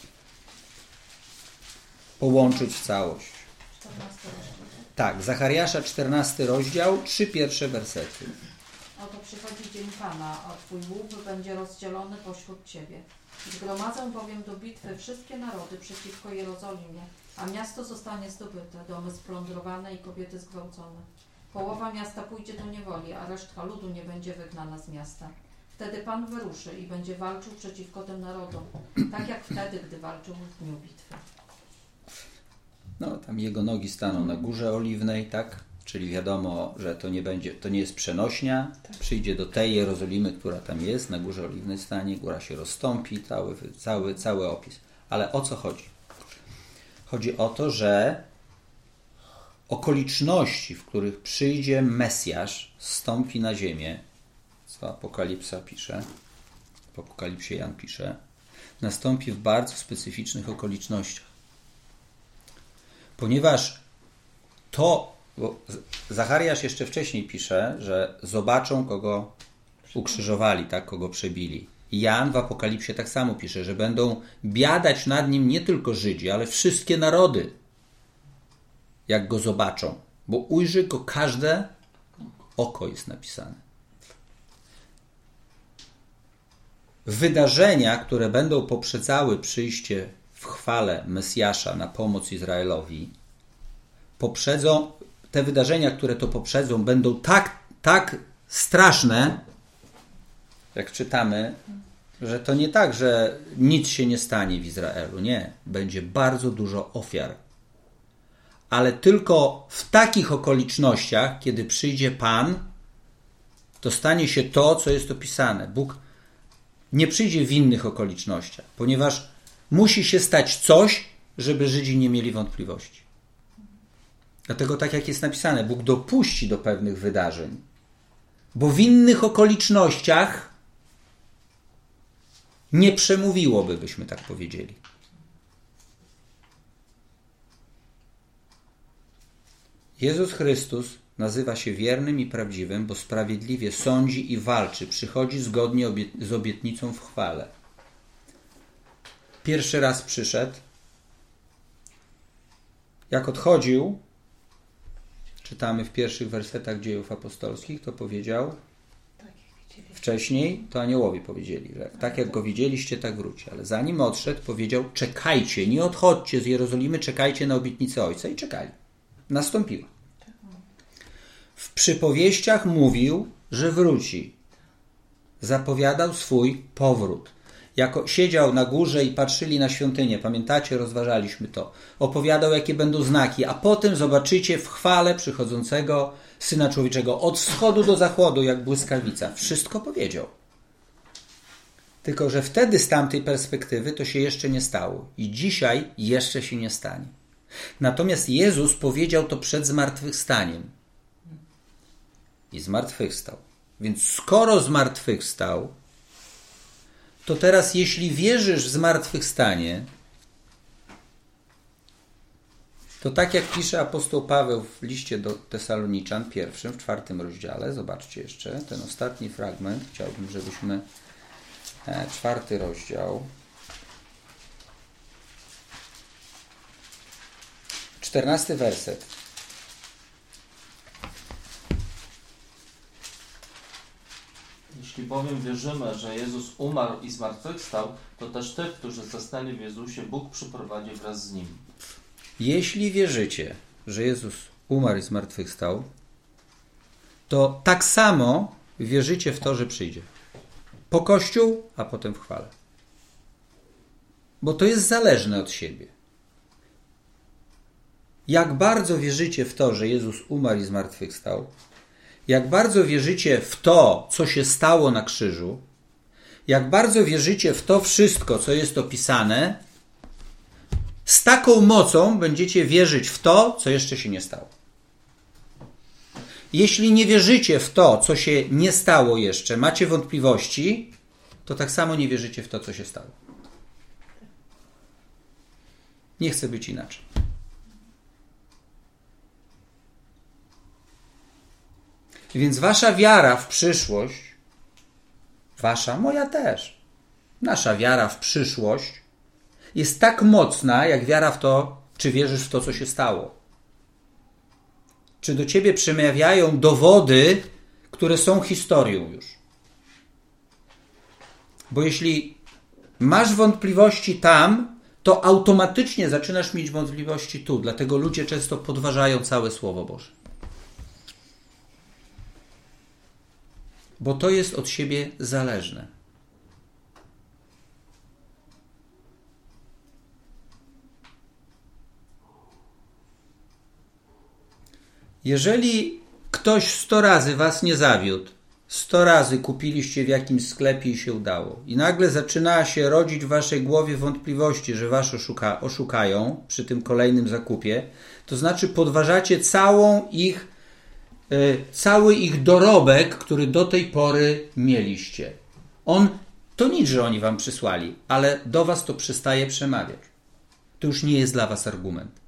połączyć w całość? 14 rozdział. Tak, Zachariasza 14 rozdział, 3 pierwsze wersety. Oto przychodzi dzień Pana, a Twój łuk będzie rozdzielony pośród Ciebie. Zgromadzę bowiem do bitwy wszystkie narody przeciwko Jerozolimie, a miasto zostanie zdobyte, domy splądrowane i kobiety zgwałcone. Połowa miasta pójdzie do niewoli, a resztka ludu nie będzie wygnana z miasta. Wtedy Pan wyruszy i będzie walczył przeciwko tym narodom, tak jak wtedy, gdy walczył w dniu bitwy. No, tam jego nogi staną na górze oliwnej, tak? Czyli wiadomo, że to nie jest przenośnia. Przyjdzie do tej Jerozolimy, która tam jest, na górze oliwnej stanie, góra się rozstąpi, cały opis. Ale o co chodzi? Chodzi o to, że okoliczności, w których przyjdzie Mesjasz, zstąpi na ziemię, co Apokalipsa pisze, w Apokalipsie Jan pisze, nastąpi w bardzo specyficznych okolicznościach. Ponieważ bo Zachariasz jeszcze wcześniej pisze, że zobaczą, kogo ukrzyżowali, tak, kogo przebili. Jan w Apokalipsie tak samo pisze, że będą biadać nad nim nie tylko Żydzi, ale wszystkie narody, jak go zobaczą, bo ujrzy go każde oko, jest napisane. Wydarzenia, które będą poprzedzały przyjście w chwale Mesjasza na pomoc Izraelowi, te wydarzenia, które to poprzedzą, będą tak straszne, jak czytamy, że to nie tak, że nic się nie stanie w Izraelu. Nie. Będzie bardzo dużo ofiar. Ale tylko w takich okolicznościach, kiedy przyjdzie Pan, to stanie się to, co jest opisane. Bóg nie przyjdzie w innych okolicznościach, ponieważ musi się stać coś, żeby Żydzi nie mieli wątpliwości. Dlatego tak jak jest napisane, Bóg dopuści do pewnych wydarzeń, bo w innych okolicznościach nie przemówiłoby, byśmy tak powiedzieli. Jezus Chrystus nazywa się wiernym i prawdziwym, bo sprawiedliwie sądzi i walczy, przychodzi zgodnie z obietnicą w chwale. Pierwszy raz przyszedł, jak odchodził, czytamy w pierwszych wersetach Dziejów Apostolskich, to powiedział, wcześniej to aniołowie powiedzieli, że tak jak go widzieliście, tak wróci. Ale zanim odszedł, powiedział, czekajcie, nie odchodźcie z Jerozolimy, czekajcie na obietnicę Ojca. I czekali. Nastąpiła. W przypowieściach mówił, że wróci. Zapowiadał swój powrót. Jak siedział na górze i patrzyli na świątynię, pamiętacie, rozważaliśmy to, opowiadał, jakie będą znaki, a potem zobaczycie w chwale przychodzącego Syna Człowieczego od wschodu do zachodu, jak błyskawica. Wszystko powiedział. Tylko że wtedy z tamtej perspektywy to się jeszcze nie stało. I dzisiaj jeszcze się nie stanie. Natomiast Jezus powiedział to przed zmartwychwstaniem. I zmartwychwstał. Więc skoro zmartwychwstał, to teraz jeśli wierzysz w zmartwychwstanie, to tak jak pisze apostoł Paweł w liście do Tesaloniczan, w 4 rozdziale, zobaczcie jeszcze ten ostatni fragment, chciałbym, żebyśmy 4 rozdział, 14 werset. Jeśli bowiem wierzymy, że Jezus umarł i zmartwychwstał, to też tych, którzy zostali w Jezusie, Bóg przyprowadzi wraz z Nim. Jeśli wierzycie, że Jezus umarł i zmartwychwstał, to tak samo wierzycie w to, że przyjdzie. Po Kościół, a potem w chwale. Bo to jest zależne od siebie. Jak bardzo wierzycie w to, że Jezus umarł i zmartwychwstał, jak bardzo wierzycie w to, co się stało na krzyżu, jak bardzo wierzycie w to wszystko, co jest opisane, z taką mocą będziecie wierzyć w to, co jeszcze się nie stało. Jeśli nie wierzycie w to, co się nie stało jeszcze, macie wątpliwości, to tak samo nie wierzycie w to, co się stało. Nie chcę być inaczej. Więc wasza wiara w przyszłość, wasza, moja też, nasza wiara w przyszłość jest tak mocna, jak wiara w to, czy wierzysz w to, co się stało. Czy do ciebie przemawiają dowody, które są historią już. Bo jeśli masz wątpliwości tam, to automatycznie zaczynasz mieć wątpliwości tu. Dlatego ludzie często podważają całe Słowo Boże. Bo to jest od siebie zależne. Jeżeli ktoś 100 razy was nie zawiódł, 100 razy kupiliście w jakimś sklepie i się udało i nagle zaczyna się rodzić w waszej głowie wątpliwości, że was oszukają przy tym kolejnym zakupie, to znaczy podważacie cały ich dorobek, który do tej pory mieliście. To nic, że oni wam przysłali, ale do was to przestaje przemawiać. To już nie jest dla was argument.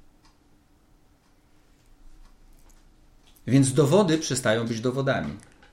Więc dowody przestają być dowodami.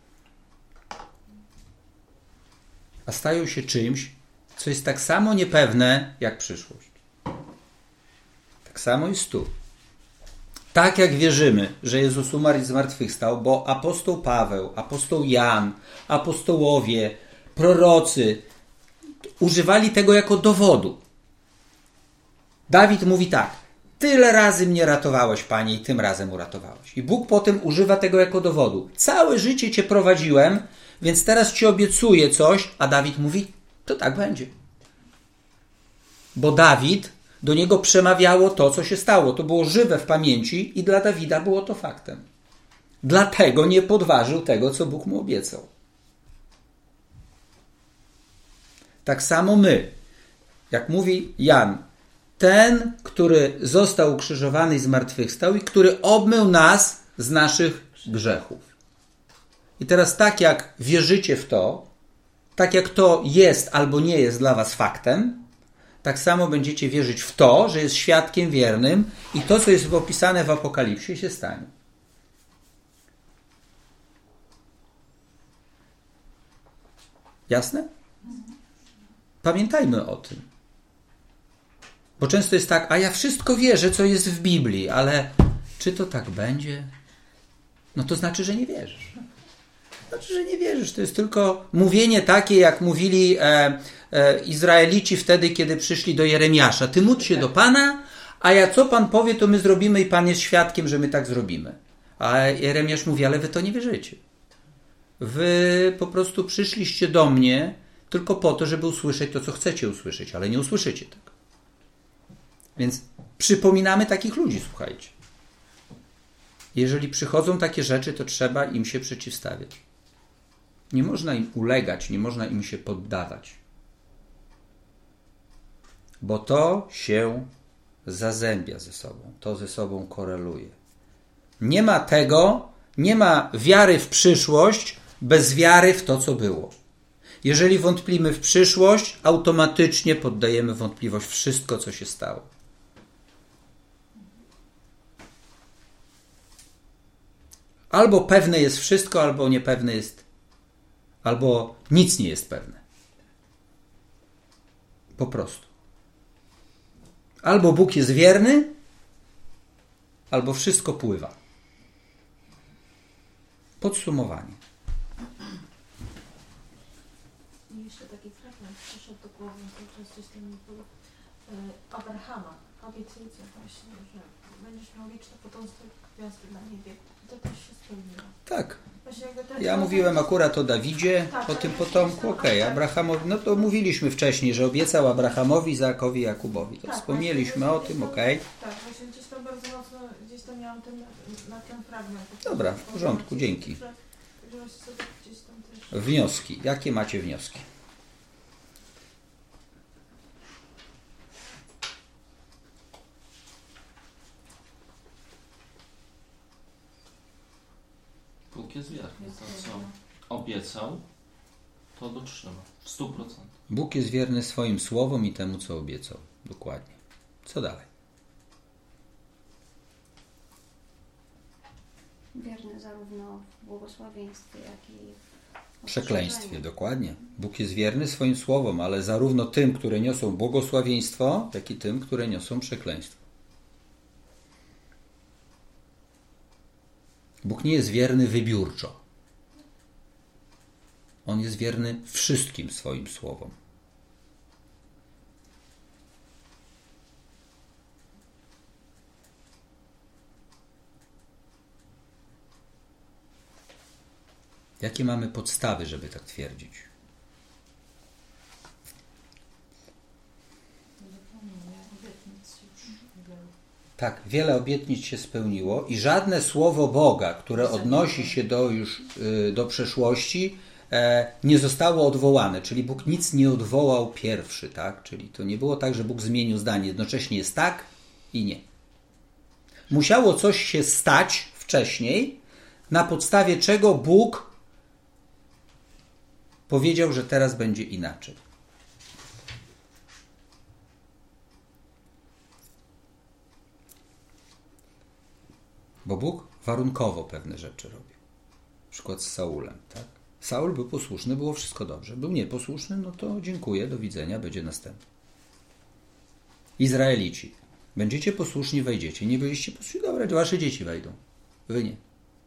A stają się czymś, co jest tak samo niepewne jak przyszłość. Tak samo jest tu. Tak jak wierzymy, że Jezus umarł i zmartwychwstał, bo apostoł Paweł, apostoł Jan, apostołowie, prorocy używali tego jako dowodu. Dawid mówi tak: tyle razy mnie ratowałeś, Panie, i tym razem uratowałeś. I Bóg potem używa tego jako dowodu. Całe życie Cię prowadziłem, więc teraz Ci obiecuję coś, a Dawid mówi, to tak będzie. Bo Dawid, do niego przemawiało to, co się stało. To było żywe w pamięci i dla Dawida było to faktem. Dlatego nie podważył tego, co Bóg mu obiecał. Tak samo my, jak mówi Jan, ten, który został ukrzyżowany i zmartwychwstał i który obmył nas z naszych grzechów. I teraz tak jak wierzycie w to, tak jak to jest albo nie jest dla was faktem, tak samo będziecie wierzyć w to, że jest świadkiem wiernym i to, co jest opisane w Apokalipsie, się stanie. Jasne? Pamiętajmy o tym. Bo często jest tak, a ja wszystko wierzę, co jest w Biblii, ale czy to tak będzie? No to znaczy, że nie wierzysz. Znaczy, że nie wierzysz. To jest tylko mówienie takie, jak mówili Izraelici wtedy, kiedy przyszli do Jeremiasza. Ty módl się do Pana, a ja co Pan powie, to my zrobimy i Pan jest świadkiem, że my tak zrobimy. A Jeremiasz mówi, ale wy to nie wierzycie. Wy po prostu przyszliście do mnie tylko po to, żeby usłyszeć to, co chcecie usłyszeć, ale nie usłyszycie tego. Więc przypominamy takich ludzi, słuchajcie. Jeżeli przychodzą takie rzeczy, to trzeba im się przeciwstawiać. Nie można im ulegać, nie można im się poddawać. bo to się zazębia ze sobą, to ze sobą koreluje. Nie ma tego, nie ma wiary w przyszłość bez wiary w to, co było. Jeżeli wątplimy w przyszłość, automatycznie poddajemy wątpliwość wszystko, co się stało. Albo pewne jest wszystko, albo niepewne jest, albo nic nie jest pewne. Po prostu. Albo Bóg jest wierny, albo wszystko pływa. Podsumowanie. I jeszcze taki fragment przyszedł do głowy, cały czas gdzieś tam był Abrahama, obietnicę właśnie, że będziesz miał liczne potomstwo gwiazdy na niebie. I to też się spełniło. Tak. Właśnie jakby ten Ja mówiłem akurat o Dawidzie, tak, o tym ja potomku. Okej, Abrahamowi, no to mówiliśmy wcześniej, że obiecał Abrahamowi, Izaakowi, Jakubowi. To tak, wspomnieliśmy o tym, okej. Tak, właśnie gdzieś tam bardzo mocno, gdzieś tam miałam na ten fragment. Dobra, w porządku, dzięki. Że właśnie sobie gdzieś tam też... Wnioski. Jakie macie wnioski? Bóg jest wierny. To, co obiecał, to dotrzyma. W 100%. Bóg jest wierny swoim słowom i temu, co obiecał. Dokładnie. Co dalej? Wierny zarówno w błogosławieństwie, jak i w Przekleństwie, ostrzeżeniu. dokładnie. Bóg jest wierny swoim słowom, ale zarówno tym, które niosą błogosławieństwo, jak i tym, które niosą przekleństwo. Bóg nie jest wierny wybiórczo. On jest wierny wszystkim swoim słowom. Jakie mamy podstawy, żeby tak twierdzić? Tak, wiele obietnic się spełniło i żadne słowo Boga, które odnosi się do przeszłości, nie zostało odwołane. Czyli Bóg nic nie odwołał pierwszy, tak? Czyli to nie było tak, że Bóg zmienił zdanie. Jednocześnie jest tak i nie. Musiało coś się stać wcześniej, na podstawie czego Bóg powiedział, że teraz będzie inaczej. Bo Bóg warunkowo pewne rzeczy robił. Na przykład z Saulem, tak? Saul był posłuszny, było wszystko dobrze. Był nieposłuszny, no to dziękuję, do widzenia, będzie następny. Izraelici. Będziecie posłuszni, wejdziecie. Nie byliście posłuszni, dobra, wasze dzieci wejdą. Wy nie.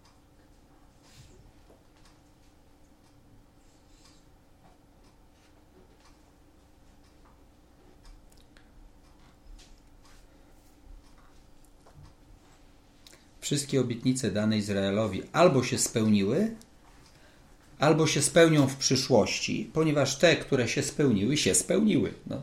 Wszystkie obietnice dane Izraelowi albo się spełniły, albo się spełnią w przyszłości, ponieważ te, które się spełniły. No.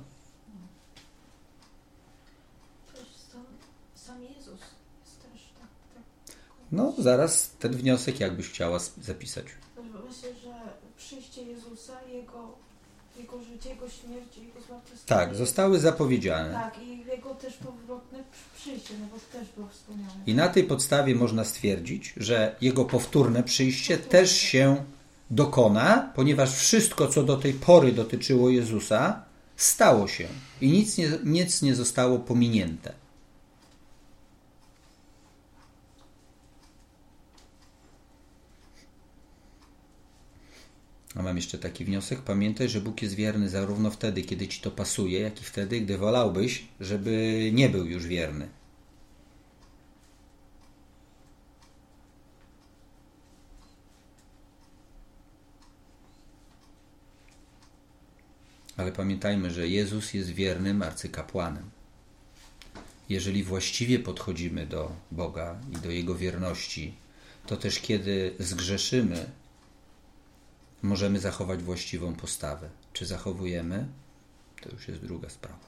Też sam Jezus jest też tak. No, zaraz ten wniosek jakbyś chciała zapisać. Myślę, że przyjście Jezusa, Jego życie, Jego śmierć, Jego zmartwychwstanie. Tak, zostały zapowiedziane. Tak, i Jego też powrotne przyjście, no bo też było wspomniane. I na tej podstawie można stwierdzić, że Jego powtórne przyjście też się dokona, ponieważ wszystko, co do tej pory dotyczyło Jezusa, stało się i nic nie zostało pominięte. A mam jeszcze taki wniosek. Pamiętaj, że Bóg jest wierny zarówno wtedy, kiedy ci to pasuje, jak i wtedy, gdy wolałbyś, żeby nie był już wierny. Ale pamiętajmy, że Jezus jest wiernym arcykapłanem. Jeżeli właściwie podchodzimy do Boga i do Jego wierności, to też kiedy zgrzeszymy, możemy zachować właściwą postawę. Czy zachowujemy? To już jest druga sprawa.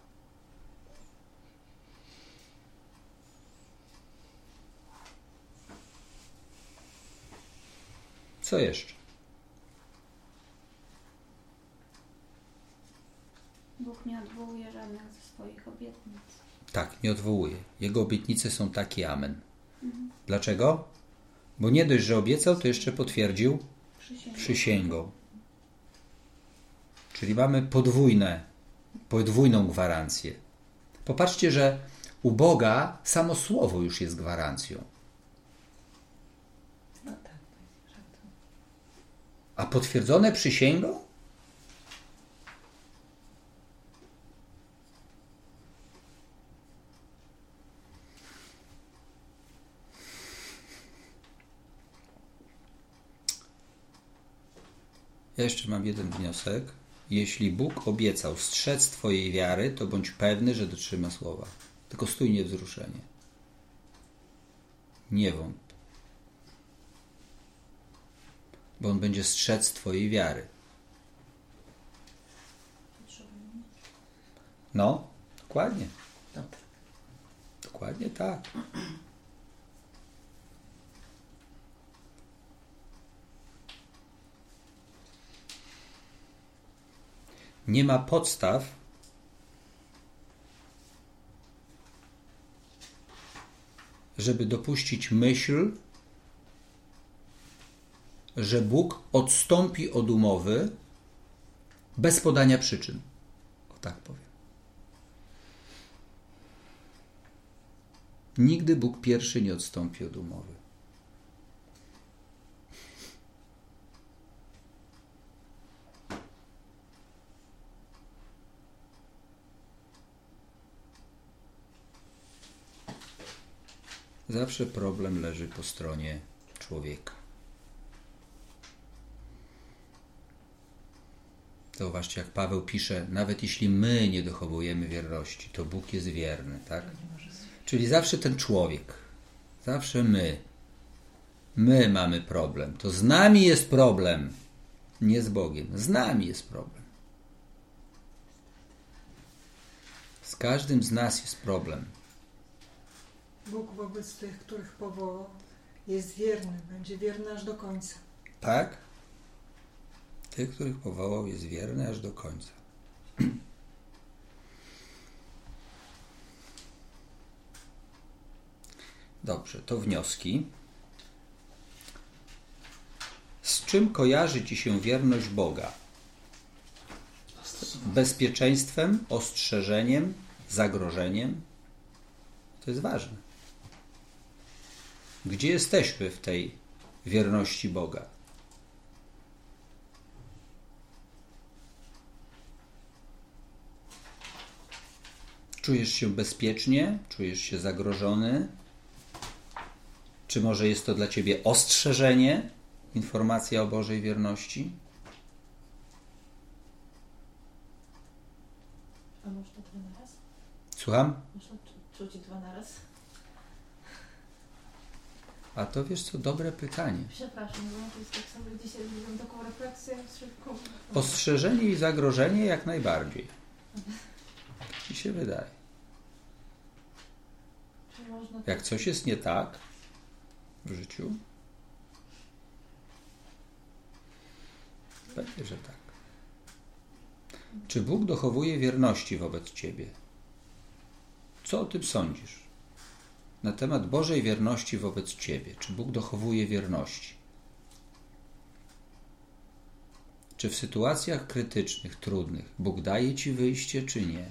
Co jeszcze? Bóg nie odwołuje żadnych ze swoich obietnic. Tak, nie odwołuje. Jego obietnice są takie, amen. Dlaczego? Bo nie dość, że obiecał, to jeszcze potwierdził przysięgą. Czyli mamy podwójną gwarancję. Popatrzcie, że u Boga samo słowo już jest gwarancją. No tak, żartu. A potwierdzone przysięgą? Ja jeszcze mam jeden wniosek. Jeśli Bóg obiecał strzec twojej wiary, to bądź pewny, że dotrzyma słowa. Tylko stój niewzruszenie. Nie wątp. Bo On będzie strzec twojej wiary. No, dokładnie. Dokładnie tak. Nie ma podstaw, żeby dopuścić myśl, że Bóg odstąpi od umowy bez podania przyczyn. O tak powiem. Nigdy Bóg pierwszy nie odstąpi od umowy. Zawsze problem leży po stronie człowieka. Zauważcie, jak Paweł pisze, nawet jeśli my nie dochowujemy wierności, to Bóg jest wierny, tak? Czyli zawsze ten człowiek, zawsze my mamy problem. To z nami jest problem, nie z Bogiem. Z nami jest problem. Z każdym z nas jest problem. Bóg wobec tych, których powołał, jest wierny, będzie wierny aż do końca. Tak? Tych, których powołał, jest wierny aż do końca. Dobrze, to wnioski. Z czym kojarzy ci się wierność Boga? Z bezpieczeństwem, ostrzeżeniem, zagrożeniem? To jest ważne. Gdzie jesteśmy w tej wierności Boga? Czujesz się bezpiecznie? Czujesz się zagrożony? Czy może jest to dla ciebie ostrzeżenie? Informacja o Bożej wierności? A można dwa na raz? Słucham? Można czuć dwa na raz? A to wiesz co, dobre pytanie. Przepraszam, bo to jest tak samo, jak dzisiaj zrobiłam taką refleksję szybką. Ostrzeżenie i zagrożenie jak najbardziej. Tak mi się wydaje. Czy można Jak coś jest nie tak w życiu, pewnie, że tak. Czy Bóg dochowuje wierności wobec ciebie? Co o tym sądzisz? Na temat Bożej wierności wobec ciebie. Czy Bóg dochowuje wierności? Czy w sytuacjach krytycznych, trudnych Bóg daje ci wyjście, czy nie?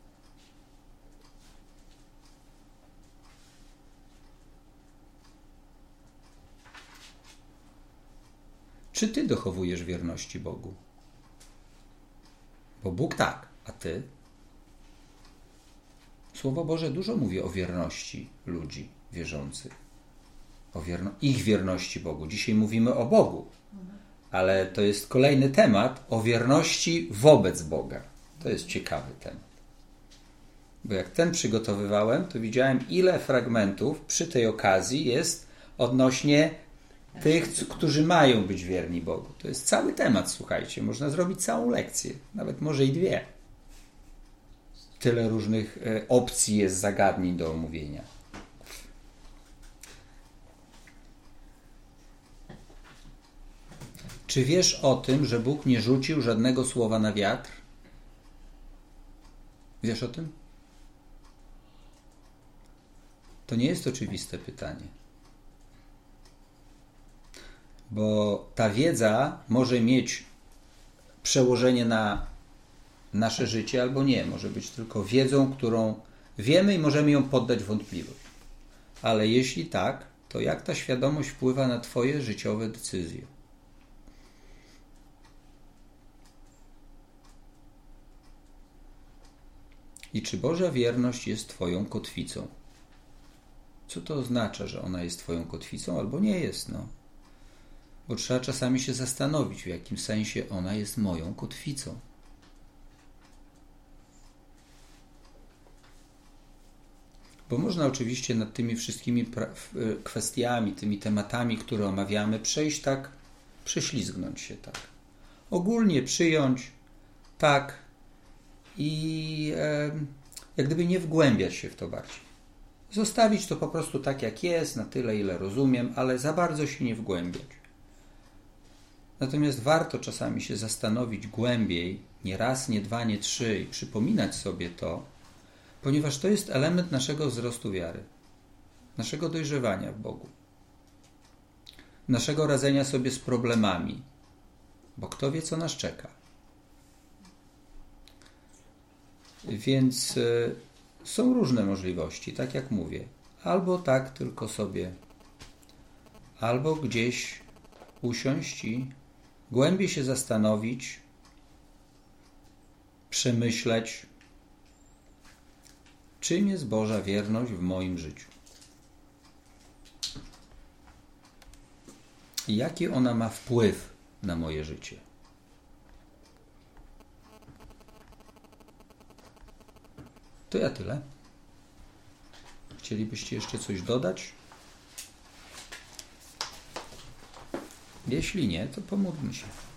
Czy ty dochowujesz wierności Bogu? Bo Bóg tak, a ty? Słowo Boże dużo mówi o wierności ludzi wierzących. O ich wierności Bogu. Dzisiaj mówimy o Bogu. Ale to jest kolejny temat o wierności wobec Boga. To jest ciekawy temat. Bo jak ten przygotowywałem, to widziałem, ile fragmentów przy tej okazji jest odnośnie tych, którzy mają być wierni Bogu. To jest cały temat, słuchajcie. Można zrobić całą lekcję. Nawet może i dwie. Tyle różnych opcji jest, zagadnień do omówienia. Czy wiesz o tym, że Bóg nie rzucił żadnego słowa na wiatr? Wiesz o tym? To nie jest oczywiste pytanie. Bo ta wiedza może mieć przełożenie na nasze życie albo nie. Może być tylko wiedzą, którą wiemy i możemy ją poddać wątpliwość. Ale jeśli tak, to jak ta świadomość wpływa na Twoje życiowe decyzje? I czy Boża wierność jest Twoją kotwicą? Co to oznacza, że ona jest Twoją kotwicą albo nie jest? Bo trzeba czasami się zastanowić, w jakim sensie ona jest moją kotwicą. Bo można oczywiście nad tymi wszystkimi kwestiami, tymi tematami, które omawiamy, przejść tak, prześlizgnąć się tak. Ogólnie przyjąć tak i jak gdyby nie wgłębiać się w to bardziej. Zostawić to po prostu tak, jak jest, na tyle, ile rozumiem, ale za bardzo się nie wgłębiać. Natomiast warto czasami się zastanowić głębiej, nie raz, nie dwa, nie trzy i przypominać sobie to, ponieważ to jest element naszego wzrostu wiary, naszego dojrzewania w Bogu, naszego radzenia sobie z problemami, bo kto wie, co nas czeka. Więc są różne możliwości, tak jak mówię. Albo tak tylko sobie, albo gdzieś usiąść i głębiej się zastanowić, przemyśleć, czym jest Boża wierność w moim życiu. I jaki ona ma wpływ na moje życie. To ja tyle. Chcielibyście jeszcze coś dodać? Jeśli nie, to pomódlmy się.